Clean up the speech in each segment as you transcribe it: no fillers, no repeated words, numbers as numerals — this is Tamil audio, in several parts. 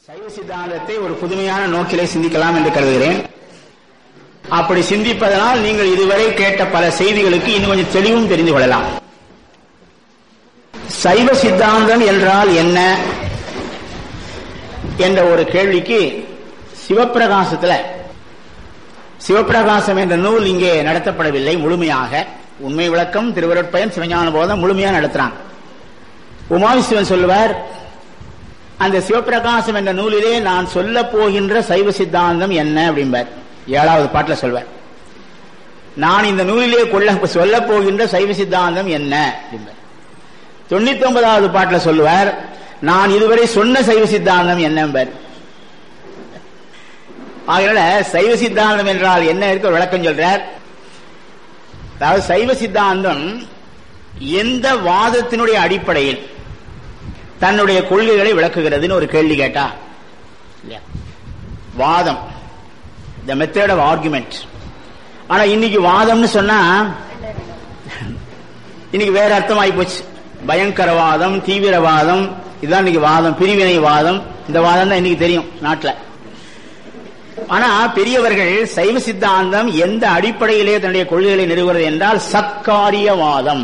சைவ சித்தாந்தத்தை ஒரு புதுமையான நோக்கிலே சிந்திக்கலாம் என்று கருதுகிறேன். அப்படி சிந்திப்பதனால் நீங்கள் இதுவரை கேட்ட பல செய்திகளுக்கு இன்னும் கொஞ்சம் தெளிவும் தெரிந்து கொள்ளலாம். சைவ சித்தாந்தம் என்றால் என்ன என்ற ஒரு கேள்விக்கு சிவப்பிரகாசம் என்ற நூல் இங்கே நடத்தப்படவில்லை. முழுமையாக உண்மை விளக்கம், திருவருட்பயன், சிவஞான போதம் முழுமையாக நடத்துறான். உமாவிசிவன் சொல்லுவார், அந்த சிவப்பிரகாசம் என்ற நூலிலே நான் சொல்ல போகின்ற சைவ சித்தாந்தம் என்ன அப்படிம்பார். 7வது பாட்டில் சொல்வார், நான் இந்த நூலிலே சொல்ல போகின்ற சைவ சித்தாந்தம் என்ன அப்படிம்பார். 99வது பாட்டில் சொல்லுவார், நான் இதுவரை சொன்ன சைவ சித்தாந்தம் என்னம்பார். ஆகையால சைவ சித்தாந்தம் என்றால் என்ன இருக்க விளக்கம் சொல்றார். அதாவது சைவ சித்தாந்தம் எந்த வாதத்தினுடைய அடிப்படையில் தன்னுடைய கொள்கைகளை விளக்குகிறதுன்னு ஒரு கேள்வி கேட்டா, வாதம், த மெத்தட் ஆஃப் ஆர்குமெண்ட். ஆனா இன்னைக்கு வாதம்னு சொன்னா இன்னைக்கு வேற அர்த்தம் ஆகி போச்சு. பயங்கரவாதம், தீவிரவாதம், இதுதான் இன்னைக்கு வாதம். பிரிவினை வாதம், இந்த வாதம் தான் இன்னைக்கு தெரியும் நாட்டில். ஆனா பெரியவர்கள் சைவ சித்தாந்தம் எந்த அடிப்படையிலே தன்னுடைய கொள்கைகளை நிறுவுகிறது என்றால் சத்காரியவாதம்.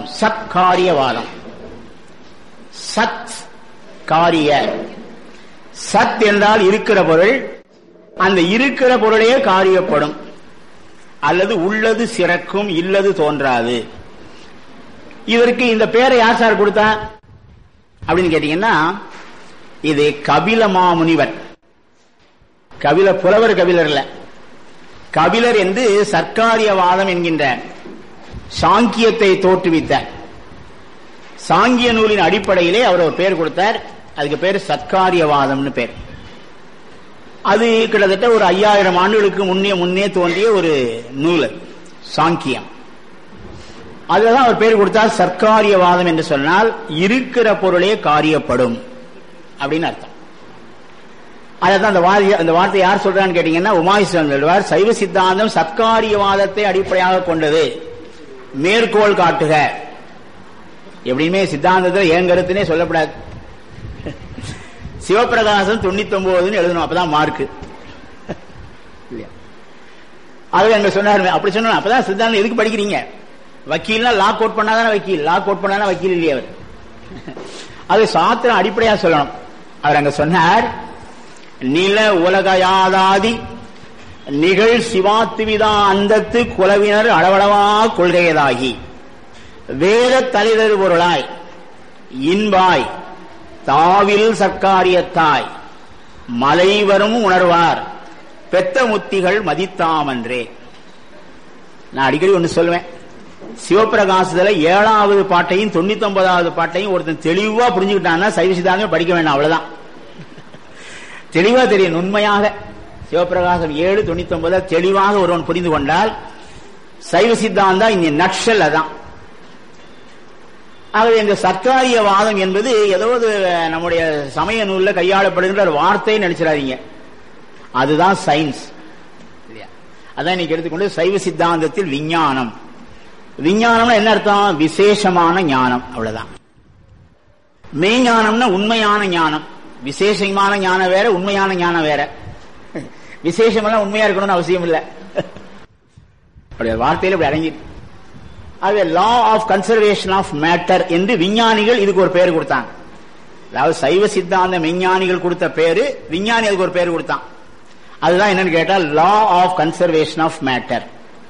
சத் காரிய, சத் என்றால் இருக்கிற பொருள், அந்த இருக்கிற பொருளே காரியப்படும், அல்லது உள்ளது சிறக்கும், இல்லது தோன்றாது. இதற்கு இந்த பேரை யார் சார் கொடுத்தா அப்படின்னு கேட்டீங்கன்னா, இது கபில மாமுனிவர். புலவர் கபிலர் இல்ல, கபிலர் என்று சர்க்காரியவாதம் என்கின்ற சாங்கியத்தை தோற்றுவித்த சாங்கிய நூலின் அடிப்படையிலே அவர் ஒரு பேர் கொடுத்தார். அதுக்கு பேர் சத்காரியவாதம்னு பேர். அது கிட்டத்தட்ட ஒரு 5000 ஆண்டுகளுக்கு முன்னே தோன்றிய ஒரு நூல் சாங்கியம். அதுதான் அவர் பேர் கொடுத்தார் சர்க்காரியவாதம் என்று சொன்னால் இருக்கிற பொருளே காரியப்படும் அப்படின்னு அர்த்தம். அதான் அந்த வார்த்தை யார் சொல்றான்னு கேட்டீங்கன்னா உமாவிசிவன் சொல்வார், சைவ சித்தாந்தம் சத்காரியவாதத்தை அடிப்படையாக கொண்டது, மேற்கோள் காட்டுக. எப்படியுமே சித்தாந்தத்தில் ஏன் கருத்துனே சொல்லப்படாது. சிவப்பிரகாசம் 99 எழுதணும், அப்பதான் மார்க்கு. அது அங்க சொன்னாரு, அப்படி சொன்ன அப்பதான் சித்தாந்தம் எதுக்கு படிக்கிறீங்க? வக்கீல்னா லா கோட் பண்ணாதானே வக்கீல், லா கோட் பண்ணாதான் வக்கீல் இல்லையே அவர். அது சாத்திரம் அடிப்படையா சொல்லணும். அவர் அங்க சொன்னார், நில உலகையாதாதி நிகழ் சிவாத்துவிதா அந்தத்து குலவினர் அளவளவா கொள்கையதாகி வேத தலைதரு பொருளாய் இன்பாய் தாவில் சர்க்காரியத்தாய் மலைவரும் உணர்வார் பெத்த முத்திகள் மதித்தாமன்றே. நான் அடிக்கடி ஒண்ணு சொல்லுவேன், சிவப்பிரகாசத்துல 7வது பாட்டையும் 99வது பாட்டையும் ஒருத்தன் தெளிவா புரிஞ்சுக்கிட்டான்னா சைவ சித்தாந்தம் படிக்க வேண்டாம், அவ்வளவுதான். தெளிவா தெரியும். உண்மையாக சிவப்பிரகாசம் 7, 99 தெளிவாக ஒருவன் புரிந்து கொண்டால் சைவ சித்தாந்தம் இந்த நட்சல் அதான். ஆகவே இந்த சர்க்காரியவாதம் என்பது ஏதோ நம்முடைய சமய நூல்ல கையாளப்படுகின்ற ஒரு வார்த்தையை நினைச்சிடாதீங்க. அதுதான் சயின்ஸ். அதான் இன்னைக்கு எடுத்துக்கொண்டு சைவ சித்தாந்தத்தில் விஞ்ஞானம். விஞ்ஞானம்னா என்ன அர்த்தம்? விசேஷமான ஞானம், அவ்வளவுதான். மெய்ஞானம்னா உண்மையான ஞானம். விசேஷமான ஞானம் வேற, உண்மையான ஞானம் வேற. விசேஷமெல்லாம் உண்மையா இருக்கணும்னு அவசியம் இல்லை. வார்த்தையில இப்படி அடங்கி. அது law of conservation of matter என்று விஞ்ஞானிகள் இதுக்கு ஒரு பேர் கொடுத்தாங்க. அதாவது சைவ சித்தாந்த விஞ்ஞானிகள் கொடுத்த பேரு, விஞ்ஞானி அதுக்கு ஒரு பேர் கொடுத்தான். அதுதான் என்னன்னு கேட்டால் law of conservation of matter.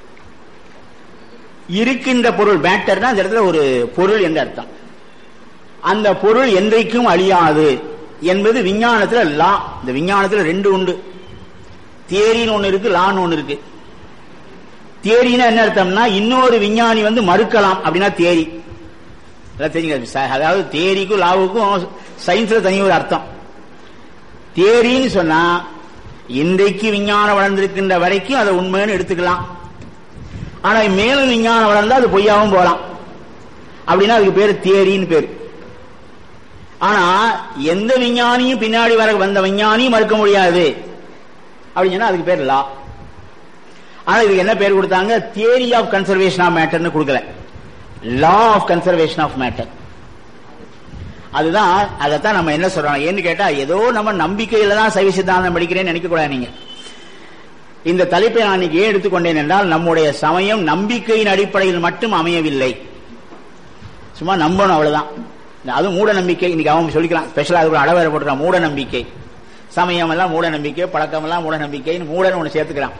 இருக்கின்ற பொருள், மேட்டர்னா அந்த இடத்துல ஒரு பொருள் என்று அர்த்தம். அந்த பொருள் என்றைக்கும் அழியாது என்பது விஞ்ஞானத்துல லா. இந்த விஞ்ஞானத்துல 2 உண்டு, தியரின்னு ஒண்ணு இருக்கு, லான்னு ஒண்ணு இருக்கு. தியரினா என்ன அர்த்தம்னா இன்னொரு விஞ்ஞானி மறுக்கலாம் அப்படின்னா தியரி. அதாவது தியரிக்கும் லாவுக்கும் சயின்ஸ்ல தனி ஒரு அர்த்தம். தியரின்னு சொன்னா இன்றைக்கு விஞ்ஞானம் வளர்ந்திருக்கின்ற வரைக்கும் அதை உண்மைன்னு எடுத்துக்கலாம். ஆனா மேலும் விஞ்ஞானம் வளர்ந்தா அது பொய்யாவும் போலாம். அப்படின்னா அதுக்கு பேரு தியரின்னு பேரு. ஆனா எந்த விஞ்ஞானியும் பின்னாடி வந்த விஞ்ஞானியும் மறுக்க முடியாது அப்படின்னு சொன்னா அதுக்கு பேர் லா. ஆனா இதுக்கு என்ன பேர் கொடுத்தாங்க? தியரி ஆஃப் கன்சர்வேஷன் ஆஃப் மேட்டர்னு கொடுக்கல, law of conservation of matter. அதுதான் அதைத்தான் நம்ம என்ன சொல்றோம் ஏன்னு கேட்டா, ஏதோ நம்ம நம்பிக்கையில தான் சைவ சித்தாந்தம் படிக்கிறேன்னு நினைக்க கூடாது. நீங்க இந்த தலைப்பை நான் இன்னைக்கு ஏன் எடுத்துக்கொண்டேன் என்றால், நம்முடைய சமயம் நம்பிக்கையின் அடிப்படையில் மட்டும் அமையவில்லை. சும்மா நம்பணும் அவ்வளவுதான். அது மூட நம்பிக்கை. இன்னைக்கு அவங்க சொல்லிக்கலாம் ஸ்பெஷலா அதுக்கு அளவேற போட்டுக்கலாம். மூட நம்பிக்கை, சமயம் எல்லாம் மூட நம்பிக்கை, பழக்கம் எல்லாம் மூட நம்பிக்கைன்னு மூடன்னு ஒண்ணு சேர்த்துக்கலாம்.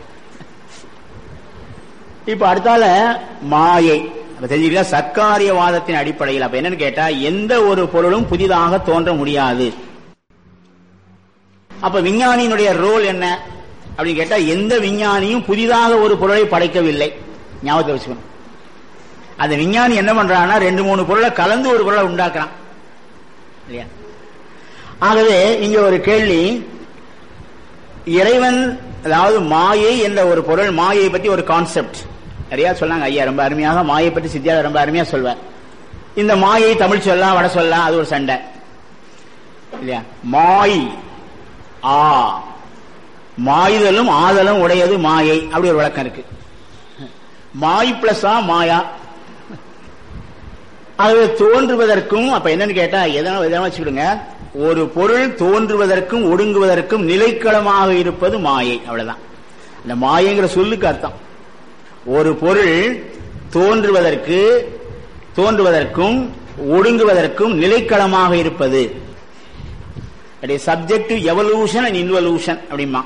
இப்ப அடுத்தால மாயை தெரிஞ்சுக்கலாம். சர்க்காரியவாதத்தின் அடிப்படையில் அப்ப என்னன்னு கேட்டா, எந்த ஒரு பொருளும் புதிதாக தோன்ற முடியாது. அப்ப விஞ்ஞானியினுடைய ரோல் என்ன அப்படின்னு கேட்டா, எந்த விஞ்ஞானியும் புதிதாக ஒரு பொருளை படைக்கவில்லை. ஞாபகத்தை வச்சுக்கணும். அந்த விஞ்ஞானி என்ன பண்றான்னா, 2-3 பொருளை கலந்து ஒரு பொருளை உண்டாக்குறான் இல்லையா? ஆகவே இங்க ஒரு கேள்வி, இறைவன் அதாவது மாயை என்ற ஒரு பொருள், மாயை பற்றி ஒரு கான்செப்ட் நிறைய சொன்னாங்க ஐயா. ரொம்ப அருமையாக மாயை பற்றி சித்தியார் ரொம்ப அருமையா சொல்வார். இந்த மாயை தமிழ் சொல்லலாம், வட சொல்லலாம், அது ஒரு சண்டை இல்லையா? மாய் ஆ மாயுதலும் ஆதலும் உடையது மாயை, அப்படி ஒரு விளக்கம் இருக்கு. மாய் பிளஸ் மாயா. ஆகவே தோன்றுவதற்கும் அப்ப என்னன்னு கேட்டா, எதனா வச்சுக்கிடுங்க, ஒரு பொருள் தோன்றுவதற்கும் ஒடுங்குவதற்கும் நிலைக்களமாக இருப்பது மாயை, அவ்வளவுதான். இந்த மாயைங்கிற சொல்லுக்கு அர்த்தம் ஒரு பொருள் தோன்றுவதற்கும் ஒடுங்குவதற்கும் நிலைக்களமாக இருப்பது. Subject to evolution and involution அப்படிமா.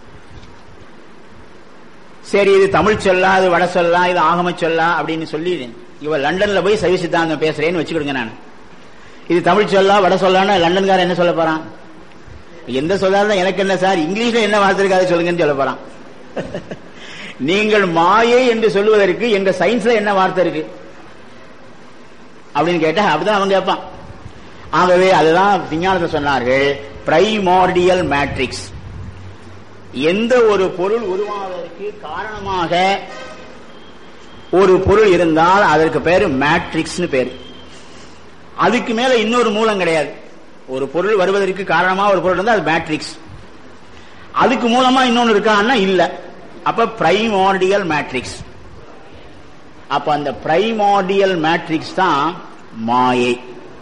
சரி, இது தமிழ் சொல்லா, இது வட சொல்லா, இது ஆகம சொல்லா அப்படின்னு சொல்லி இவ லண்டன்ல போய் சைவ சித்தாந்தம் பேசுறேன்னு வச்சுக்கிடுங்க. நான் இது தமிழ் சொல்லா வட சொல்லான்னு லண்டன்காரன் என்ன சொல்ல போறான்? எந்த சொல்லாதான் எனக்கு என்ன சார், இங்கிலீஷ்ல என்ன வார்த்தை இருக்கு அதை சொல்லுங்கன்னு சொல்ல போறான். நீங்கள் மாயை என்று சொல்லுவதற்கு எங்க சயின்ஸ்ல என்ன வார்த்தை இருக்கு அப்படின்னு கேட்டா அப்படிதான் அவன் கேட்பான். ஆகவே அதுதான் விஞ்ஞானத்தை சொன்னார்கள், பிரைமார்டியல் மேட்ரிக்ஸ். எந்த ஒரு பொருள் உருவாவதற்கு காரணமாக ஒரு பொருள் இருந்தால் அதற்கு பேரு மேட்ரிக்ஸ் பேரு. அதுக்கு மேல இன்னொரு மூலம் கிடையாது. ஒரு பொருள் வருவதற்கு காரணமா ஒரு பொருள் இருந்தால் அது மேட்ரிக்ஸ். அதுக்கு மூலமா இன்னொன்னு இருக்கான்னா இல்ல. அப்ப பிரைமார்டியல் மேட்ரிக்ஸ். அப்ப அந்த பிரைமார்டியல் மேட்ரிக்ஸ் தான் மாயை.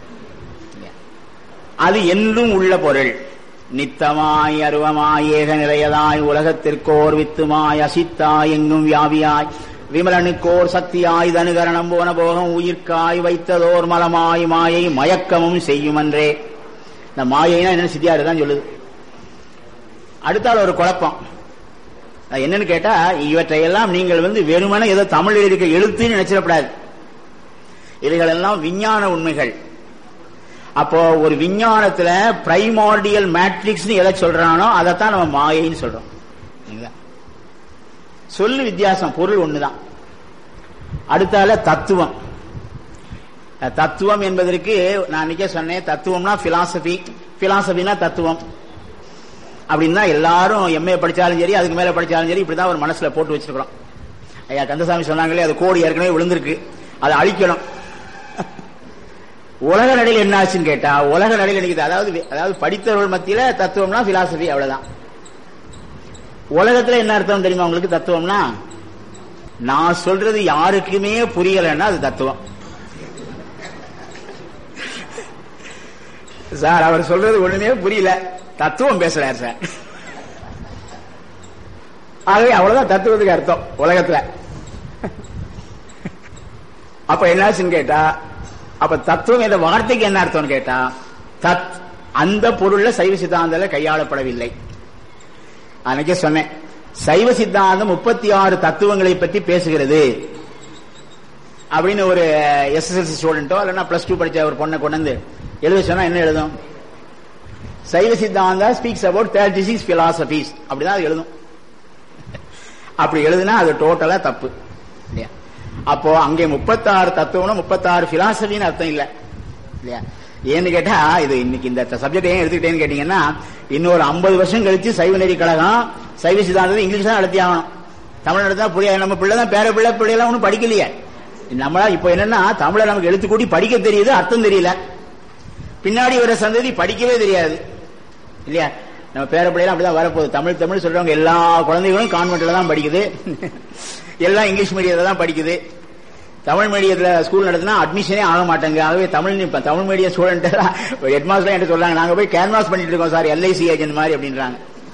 அது என்றும் உள்ள பொருள். நித்தமாய் அருவமாய் ஏக நிலையதாய் உலகத்திற்கோர் வித்துமாய் அசித்தாய் எங்கும் வியாபியாய் விமலனுக்கோர் சக்தியாய் தனுகரணம் போன போகம் உயிர்காய் வைத்ததோர் மலமாய் மாயை மயக்கமும் செய்யுமன்றே. இந்த மாயைனா என்ன சித்தியாரு தான் சொல்லுது. அடுத்தால ஒரு குழப்பம் என்னன்னு கேட்டா, இவற்றையெல்லாம் நீங்கள் வெறுமனே ஏதோ தமிழில் இருக்க எழுத்துன்னு நினைச்சிடப்படாது. இவைகள் எல்லாம் விஞ்ஞான உண்மைகள். அப்போ ஒரு விஞ்ஞானத்துல பிரைமார்டியல் மேட்ரிக்ஸ் எதை சொல்றானோ அதைத்தான் நம்ம மாயைன்னு சொல்றோம். சொல்லு வித்தியாசம், பொருள் ஒண்ணுதான். அடுத்தால தத்துவம். தத்துவம் என்பதற்கு நான் இன்னைக்கே சொன்னேன், தத்துவம்னா பிலாசபி, பிலாசபினா தத்துவம் அப்படின்னா எல்லாரும் எம்ஏ படிச்சாலும் சரி, அதுக்கு மேல படிச்சாலும் சரி, இப்படிதான் ஒரு மனசுல போட்டு வச்சிருக்கிறோம். ஐயா கந்தசாமி சொன்னாங்களே, அது கோடி ஏற்கனவே விழுந்திருக்கு, அதை அழிக்கணும். உலக நடையில் என்ன ஆச்சுன்னு கேட்டா, உலக நடையில் நினைக்குது. அதாவது படித்தவர்கள் மத்தியில தத்துவம்னா பிலாசபி, அவ்வளவுதான். உலகத்துல என்ன அர்த்தம் தெரியுமா உங்களுக்கு? தத்துவம்னா நான் சொல்றது யாருக்குமே புரியலன்னா அது தத்துவம். சார் அவர் சொல்றது ஒண்ணுமே புரியல, தத்துவம் பேசுறாரு சார். ஆகவே அவ்வளவுதான் தத்துவத்துக்கு அர்த்தம் உலகத்துல. அப்ப என்னாச்சுன்னு கேட்டா, அப்ப தத்துவம் என்ற வார்த்தைக்கு என்ன அர்த்தம் கேட்டா, தத் அந்த பொருள்ல சைவ சித்தாந்தம் கையாளப்படவில்லை. அன்னைக்கே சொன்னேன், சைவ சித்தாந்தம் 36 தத்துவங்களை பற்றி பேசுகிறது அப்படின்னு ஒரு எஸ்எஸ்எல்சி ஸ்டூடெண்டோ இல்லைன்னா +2 படிச்ச ஒரு பொண்ணை கொண்டு எழுத சொன்னா என்ன எழுதும்? சைவ சித்தாந்தம் ஸ்பீக்ஸ் அபவுட் 36 philosophies அப்படிதான் அது எழுதும். அப்படி எழுதுனா அது டோட்டலா தப்பு. அப்போ அங்கே 36 தத்துவம் 36 பிலாசபின்னு அர்த்தம் இல்ல இல்லையா? ஏன்னு கேட்டா, இது இன்னைக்கு இந்த சப்ஜெக்ட் ஏன் எடுத்துக்கிட்டேன்னு கேட்டீங்கன்னா, இன்னொரு 50 வருஷம் கழிச்சு சைவ நெறி கழகம் சைவ சித்தாந்தத்தை இங்கிலீஷ் தான் நடத்தி ஆகணும். தமிழ் நடத்தா புரியாது. நம்ம பிள்ளை தான், பேர பிள்ளைலாம் ஒன்றும் படிக்கலையே. நம்மளா இப்ப என்னன்னா, தமிழை நமக்கு எழுத்து கூட்டி படிக்க தெரியுது, அர்த்தம் தெரியல. பின்னாடி வர சந்ததி படிக்கவே தெரியாது இல்லையா? நம்ம பேர பிள்ளைலாம் அப்படிதான் வரப்போகுது. தமிழ் தமிழ் சொல்றவங்க எல்லா குழந்தைகளும் கான்வென்ட்ல தான் படிக்குது, எல்லாம் இங்கிலீஷ் மீடியத்தை தான் படிக்குது. தமிழ் மீடியத்துல ஸ்கூல் நடத்தினா அட்மிஷனே ஆக மாட்டாங்க. ஆகவே Tamil medium student head master என்று சொல்றாங்க, நாங்க போய் கேன்வாஸ் பண்ணிட்டு இருக்கோம் சார், எல்ஐசி ஏஜென்ட் மாதிரி அப்படின்றாங்க.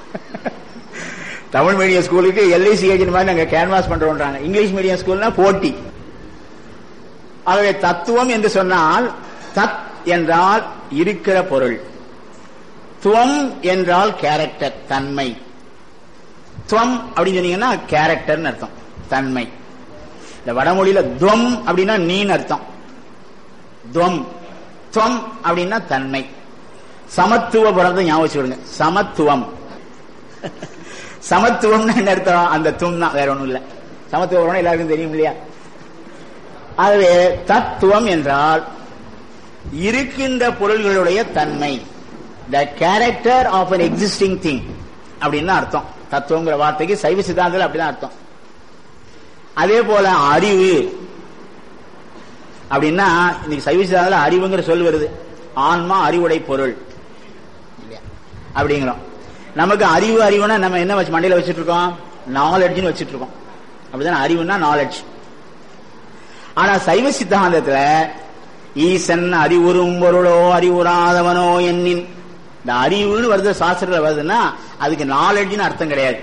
தமிழ் மீடியம் ஸ்கூலுக்கு எல்ஐசி ஏஜென்ட் மாதிரி நாங்க கேன்வாஸ் பண்றோம்ன்றாங்க. இங்கிலீஷ் மீடியம் ஸ்கூல்னா போட்டி. ஆகவே தத்துவம் என்று சொன்னால் தத் என்றால் இருக்கிற பொருள், துவம் என்றால் கேரக்டர் தன்மை. துவம் அப்படின்னு சொன்னீங்கன்னா கேரக்டர் அர்த்தம், தன்மை. இந்த வடமொழியில துவம் அப்படின்னா நீன்னு அர்த்தம், துவம். துவம் அப்படின்னா தன்மை. சமத்துவ படத்தை ஞாபகம் வச்சுடுங்க, சமத்துவம். சமத்துவம் என்ன அர்த்தம்? அந்த துவம் தான், வேற ஒண்ணும் இல்ல. சமத்துவம் எல்லாருக்கும் தெரியும் இல்லையா? ஆகவே தத்துவம் என்றால் இருக்கின்ற பொருள்களுடைய தன்மை, the character of an existing thing அப்படின்னு அர்த்தம். தத்துவங்கிற வார்த்தைக்கு சைவ சித்தாந்தத்தில் அப்படிதான் அர்த்தம். அதே போல அறிவு அப்படின்னா இன்னைக்கு சைவ சித்தாந்தத்தில் அறிவுங்கிற சொல் வருது. ஆன்மா அறிவுடை பொருள் அப்படிங்கிறோம். நமக்கு அறிவு அறிவுனா நம்ம என்ன வச்சு மண்டையில வச்சுட்டு இருக்கோம்? நாலெட்ஜ்னு வச்சுட்டு இருக்கோம். அப்படிதான் அறிவுன்னா நாலெட்ஜ். ஆனா சைவ சித்தாந்தத்துல ஈசன் அறிவுறும் பொருளோ அறிவுறாதவனோ என்னின், இந்த அறிவுன்னு வருது சாஸ்திரத்துல வருதுன்னா அதுக்கு நாலெட்ஜ்னு அர்த்தம் கிடையாது.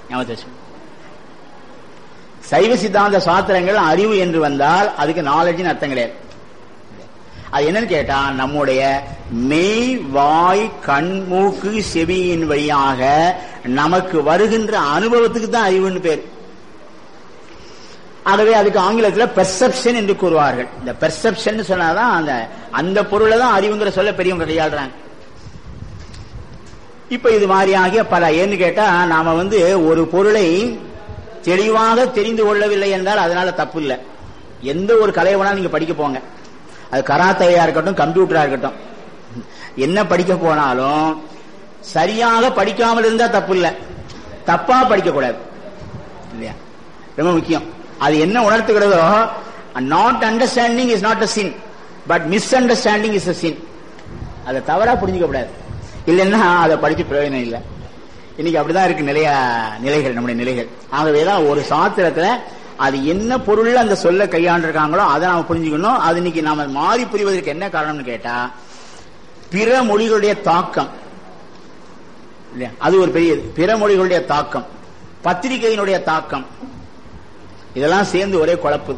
சைவ சித்தாந்த சாஸ்திரங்கள் அறிவு என்று வந்தால் அதுக்கு நாலெட்ஜ்னு அர்த்தம் கிடையாது. அது என்னன்னு கேட்டா நம்முடைய மெய் வாய் கண் மூக்கு செவியின் வழியாக நமக்கு வருகின்ற அனுபவத்துக்கு தான் அறிவுன்னு பேர். ஆகவே அதுக்கு ஆங்கிலத்தில் பெர்செப்ஷன் என்று கூறுவார்கள். இந்த பெர்செப்ஷன் சொன்னாதான் அந்த பொருளை தான் அறிவுங்கிற சொல்ல பெரியவங்க கையாளுறாங்க. இப்ப இது மாதிரியாக பல ஏன்னு கேட்டா நாம ஒரு பொருளை தெளிவாக தெரிந்து கொள்ளவில்லை என்றால் அதனால தப்பு இல்லை. எந்த ஒரு கலையை வேணாலும் நீங்க படிக்க போங்க, அது கராத்தையா இருக்கட்டும் கம்ப்யூட்டரா இருக்கட்டும், என்ன படிக்க போனாலும் சரியாக படிக்காமல் இருந்தா தப்பு இல்லை, தப்பா படிக்க கூடாது இல்லையா? ரொம்ப முக்கியம். அது என்ன உணர்த்துகிறதோ, not understanding is not a sin, but misunderstanding is a sin. அதை தவறா புரிஞ்சுக்க கூடாது, இல்லைன்னா அதை படிச்சு பிரயோஜனம் இல்லை. இன்னைக்கு அப்படிதான் இருக்கு நிலைகள், நம்முடைய நிலைகள். ஆகவேதான் ஒரு சாஸ்திரத்துல அது என்ன பொருள் அந்த சொல்ல கையாண்டிருக்காங்களோ அதை நாம புரிஞ்சுக்கணும். அது இன்னைக்கு நாம மாறி புரிவதற்கு என்ன காரணம்னு கேட்டா பிற மொழிகளுடைய தாக்கம் இல்லையா? அது ஒரு பெரியது. பிற மொழிகளுடைய தாக்கம், பத்திரிகையினுடைய தாக்கம், இதெல்லாம் சேர்ந்து ஒரே குழப்பு.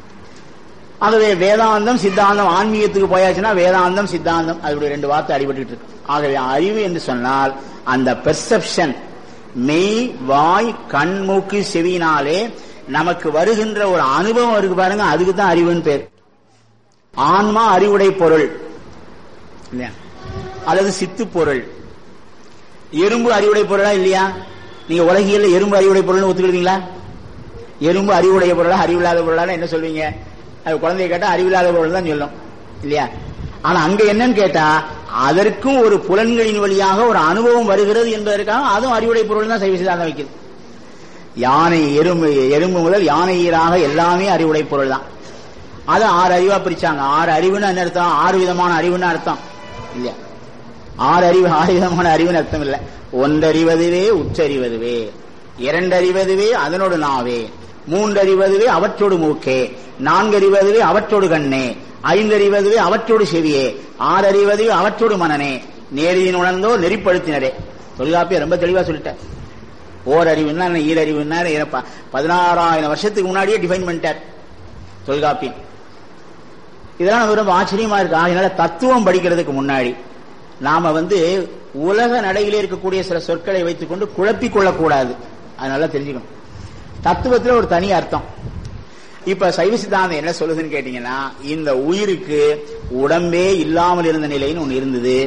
ஆகவே வேதாந்தம் சித்தாந்தம், ஆன்மீகத்துக்கு போயாச்சுன்னா வேதாந்தம் சித்தாந்தம், அதுடைய ரெண்டு வார்த்தை அடிபட்டு இருக்கு. ஆகவே அறிவு என்று சொன்னால் அந்த பெர்செப்ஷன், மெய் வாய் கண் மூக்கு செவியினாலே நமக்கு வருகின்ற ஒரு அனுபவம் இருக்கு பாருங்க, அதுக்கு தான் அறிவுன்னு பேர். ஆன்மா அறிவுடை பொருள் இல்லையா, அல்லது சித்து பொருள். எறும்பு அறிவுடை பொருளா இல்லையா? நீங்க உலகியல்ல எறும்பு அறிவுடை பொருள்னு ஒத்துக்கிடுவீங்களா? எறும்பு அறிவுடைய பொருளா அறிவில்லாத பொருளா என்ன சொல்வீங்க? அது குழந்தைய கேட்டா அறிவில்லாத பொருள் தான் சொல்லும் இல்லையா? ஆனா அங்க என்னன்னு கேட்டா அதற்கும் ஒரு புலன்களின் வழியாக ஒரு அனுபவம் வருகிறது என்பதற்காக அதுவும் அறிவுடை பொருள் தான் சைவ சித்தாந்தம் வைக்குது. யானை எறும்பு முதல் யானை ஈராக எல்லாமே அறிவுடை பொருள் தான். அது 6 அறிவா பிரிச்சாங்க. 6 அறிவுன்னு என்ன அர்த்தம்? 6 விதமான அறிவுன்னு அர்த்தம் இல்லையா? 6 அறிவு 6 விதமான அறிவுன்னு அர்த்தம் இல்ல. ஒன்றறிவதுவே உற்றறிவதுவே, 2 அறிவதுவே அதனோடு நாவே, 3 அறிவதுவே அவற்றோடு மூக்கே, 4 அறிவதுவே அவற்றோடு கண்ணே, 5 அறிவதுவே அவற்றோடு செவியே, 6 அறிவதுவே அவற்றோடு மனனே, நேரின் உணர்ந்தோ நெறிப்படுத்தினரே. தொல்காப்பியம் ரொம்ப தெளிவா சொல்லிட்டார். ஓரறிவுன்னா ஈரறிவுன்னா 16,000 வருஷத்துக்கு முன்னாடியே டிஃபைன் பண்ணிட்டார் தொல்காப்பியம். இதெல்லாம் நம்ம ரொம்ப ஆச்சரியமா இருக்கு. அதனால தத்துவம் படிக்கிறதுக்கு முன்னாடி நாம உலக நடையிலே இருக்கக்கூடிய சில சொற்களை வைத்துக் கொண்டு குழப்பிக் கொள்ளக்கூடாது. அதனால தெரிஞ்சுக்கணும். தத்துவத்தில் ஒரு தனி அர்த்தம். இப்ப சைவ சித்தாந்தம் என்ன சொல்லுதுன்னு கேட்டீங்கன்னா, இந்த உயிருக்கு உடம்பே இல்லாமல் இருந்த நிலைன்னு ஒண்ணு இருந்தது.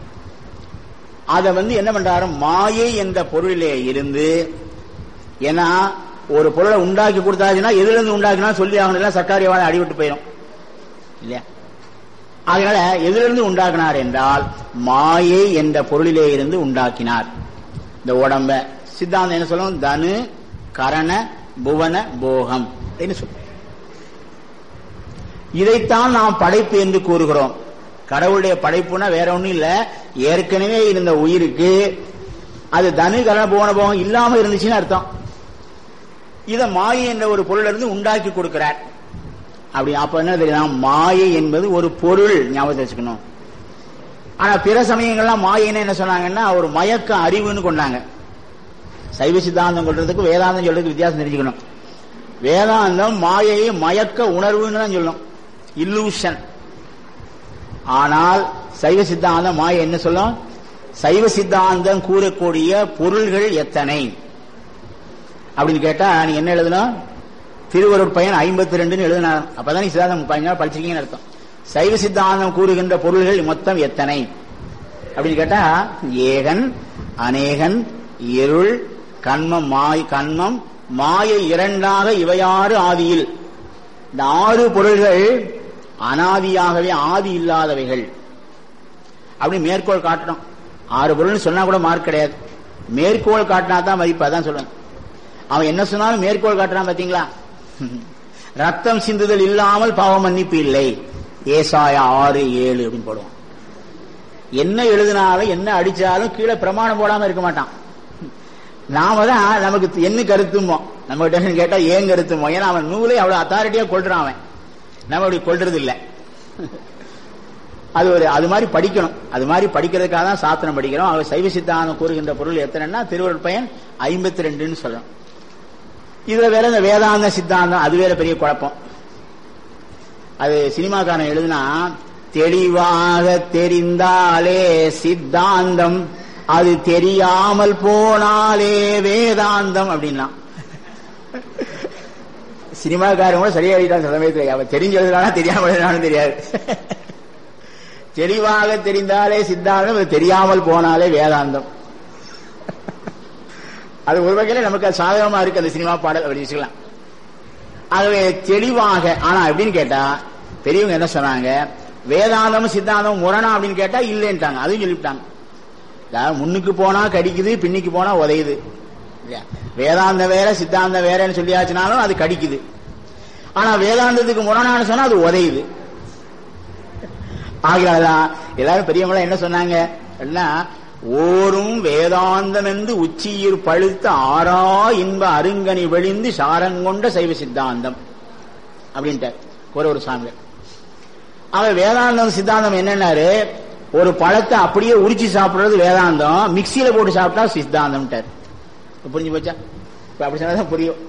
அத என்ன பண்றாரு, மாயை என்ற பொருளிலே இருந்து, ஏன்னா ஒரு பொருளை உண்டாக்கி கொடுத்தாச்சுன்னா எதுல இருந்து உண்டாக்கினா சொல்லி ஆகணும், சர்க்காரியவாத அடிவிட்டு போயிடும் இல்லையா? அதனால எதிலிருந்து உண்டாக்கினார் என்றால் மாயை என்ற பொருளிலே இருந்து உண்டாக்கினார் இந்த உடம்ப. சித்தாந்தம் என்ன சொல்லும்? தனு கரண புவன போகம் சொல்ல. இதைத்தான் நாம் படைப்பு என்று கூறுகிறோம். கடவுளுடைய படைப்புனா வேற ஒண்ணும் இல்ல, ஏற்கனவே இருந்த உயிருக்கு அது தனு கரண புவன போகம் இல்லாம இருந்துச்சுன்னு அர்த்தம். இத மாயை என்ற ஒரு பொருள் இருந்து உண்டாக்கி கொடுக்கிறார். அப்படி அப்ப என்ன தெரியும், மாயை என்பது ஒரு பொருள், ஞாபகத்தை வச்சுக்கணும். ஆனா பிற சமயங்கள்லாம் மாயைன்னு என்ன சொன்னாங்கன்னா ஒரு மயக்க அறிவுன்னு கொண்டாங்க. சைவ சித்தாந்தம் கொள்றதுக்கு வேதாந்தம் சொல்றதுக்கு வித்தியாசம் தெரிஞ்சுக்கணும். வேதாந்தம் மாயையை மயக்க உணர்வுன்னு தான் சொல்லும், இல்லூஷன். ஆனால் சைவ சித்தாந்தம் மாயை என்ன சொல்லும், சைவ சித்தாந்தம் கூறக்கூடிய பொருள்கள் எத்தனை அப்படின்னு கேட்டா நீ என்ன எழுதணும், திருவருட் பயன் 52 எழுதினார். அப்பதான் நீ சித்தாந்தம் படிச்சிருக்கீங்கன்னு அர்த்தம். சைவ சித்தாந்தம் கூறுகின்ற பொருள்கள் மொத்தம் எத்தனை அப்படின்னு கேட்டா ஏகன், அநேகன், இருள், கண்மம், கண்மம், மாயை இரண்டாக இவையாறு ஆதியில். இந்த 6 பொருள்கள் அனாதியாகவே ஆதி இல்லாதவைகள் அப்படி மேற்கோள் காட்டணும். 6 பொருள்னு சொன்னா கூட மார்க் கிடையாது, மேற்கோள் காட்டினா தான் மதிப்பு. அதான் சொல்லுங்க, அவன் என்ன சொன்னாலும் மேற்கோள் காட்டுறான் பாத்தீங்களா. ரத்தம் சிந்துதல் இல்லாமல் பாவ மன்னிப்பு இல்லை, ஏசாயா 6:7 அப்படின்னு போடுவான். என்ன எழுதினாலும் என்ன அடிச்சாலும் கீழே பிரமாணம் போடாம இருக்க மாட்டான். நாம தான் நமக்கு என்ன கருத்துமோ நம்ம கிட்ட கேட்டா ஏன் கருத்துமோ, ஏன்னா அவன் நூலை அவ்வளவு அத்தாரிட்டியா கொள்றான், அவன் நம்ம அப்படி கொள்றது இல்லை. அது மாதிரி படிக்கணும். அது மாதிரி படிக்கிறதுக்காக தான் சாஸ்திரம் படிக்கிறோம். அவர் சைவ சித்தாந்தம் கூறுகின்ற பொருள் எத்தனைன்னா திருவருட் பயன் 52 சொல்றோம். இதுல வேற இந்த வேதாந்த சித்தாந்தம் அது வேற பெரிய குழப்பம். அது சினிமாக்காரன் எழுதுனா தெளிவாக தெரிந்தாலே சித்தாந்தம், அது தெரியாமல் போனாலே வேதாந்தம் அப்படின்னா. சினிமாக்காரன் கூட சரியா எழுதிட்டான் சமயத்தில். அவன் தெரிஞ்சு எழுதுனா தெரியாமல் எழுதினாலும் தெரியாது. தெளிவாக தெரிந்தாலே சித்தாந்தம், அது தெரியாமல் போனாலே வேதாந்தம். அது ஒரு வகையில நமக்கு சாதகமா இருக்கு அந்த சினிமா பாடல் அப்படி வச்சுக்கலாம். ஆகவே தெளிவாக, ஆனா எப்படின்னு கேட்டா பெரியவங்க என்ன சொன்னாங்க, வேதாந்தமும் சித்தாந்தமும் முரணா அப்படின்னு கேட்டா இல்லைன்ட்டாங்க. அதையும் சொல்லிவிட்டாங்க. முன்னுக்கு போனா கடிக்குது, பின்னிக்கு போனா உதையுது. வேதாந்தம் வேற சித்தாந்தம் வேறன்னு சொல்லியாச்சுனாலும் அது கடிக்குது. ஆனா வேதாந்தத்துக்கு முரணான்னு சொன்னா அது உதையுது. ஆகியாதான் எல்லாரும் பெரியவங்கள என்ன சொன்னாங்க, ஓரும் வேதாந்தம் என்று உச்சியிர் பழுத்த ஆறா இன்ப அருங்கனி வெளிந்து சாரங்கொண்ட சைவ சித்தாந்தம் அப்படின்ட்டு ஒரு சாமியார். அவன் வேதாந்தம் சித்தாந்தம் என்னன்னாரு, ஒரு பழத்தை அப்படியே உரிச்சு சாப்பிடுறது வேதாந்தம், மிக்சியில போட்டு சாப்பிட்டா சித்தாந்தம். புரிஞ்சு போச்சா? அப்படி சொன்னதான் புரியும்.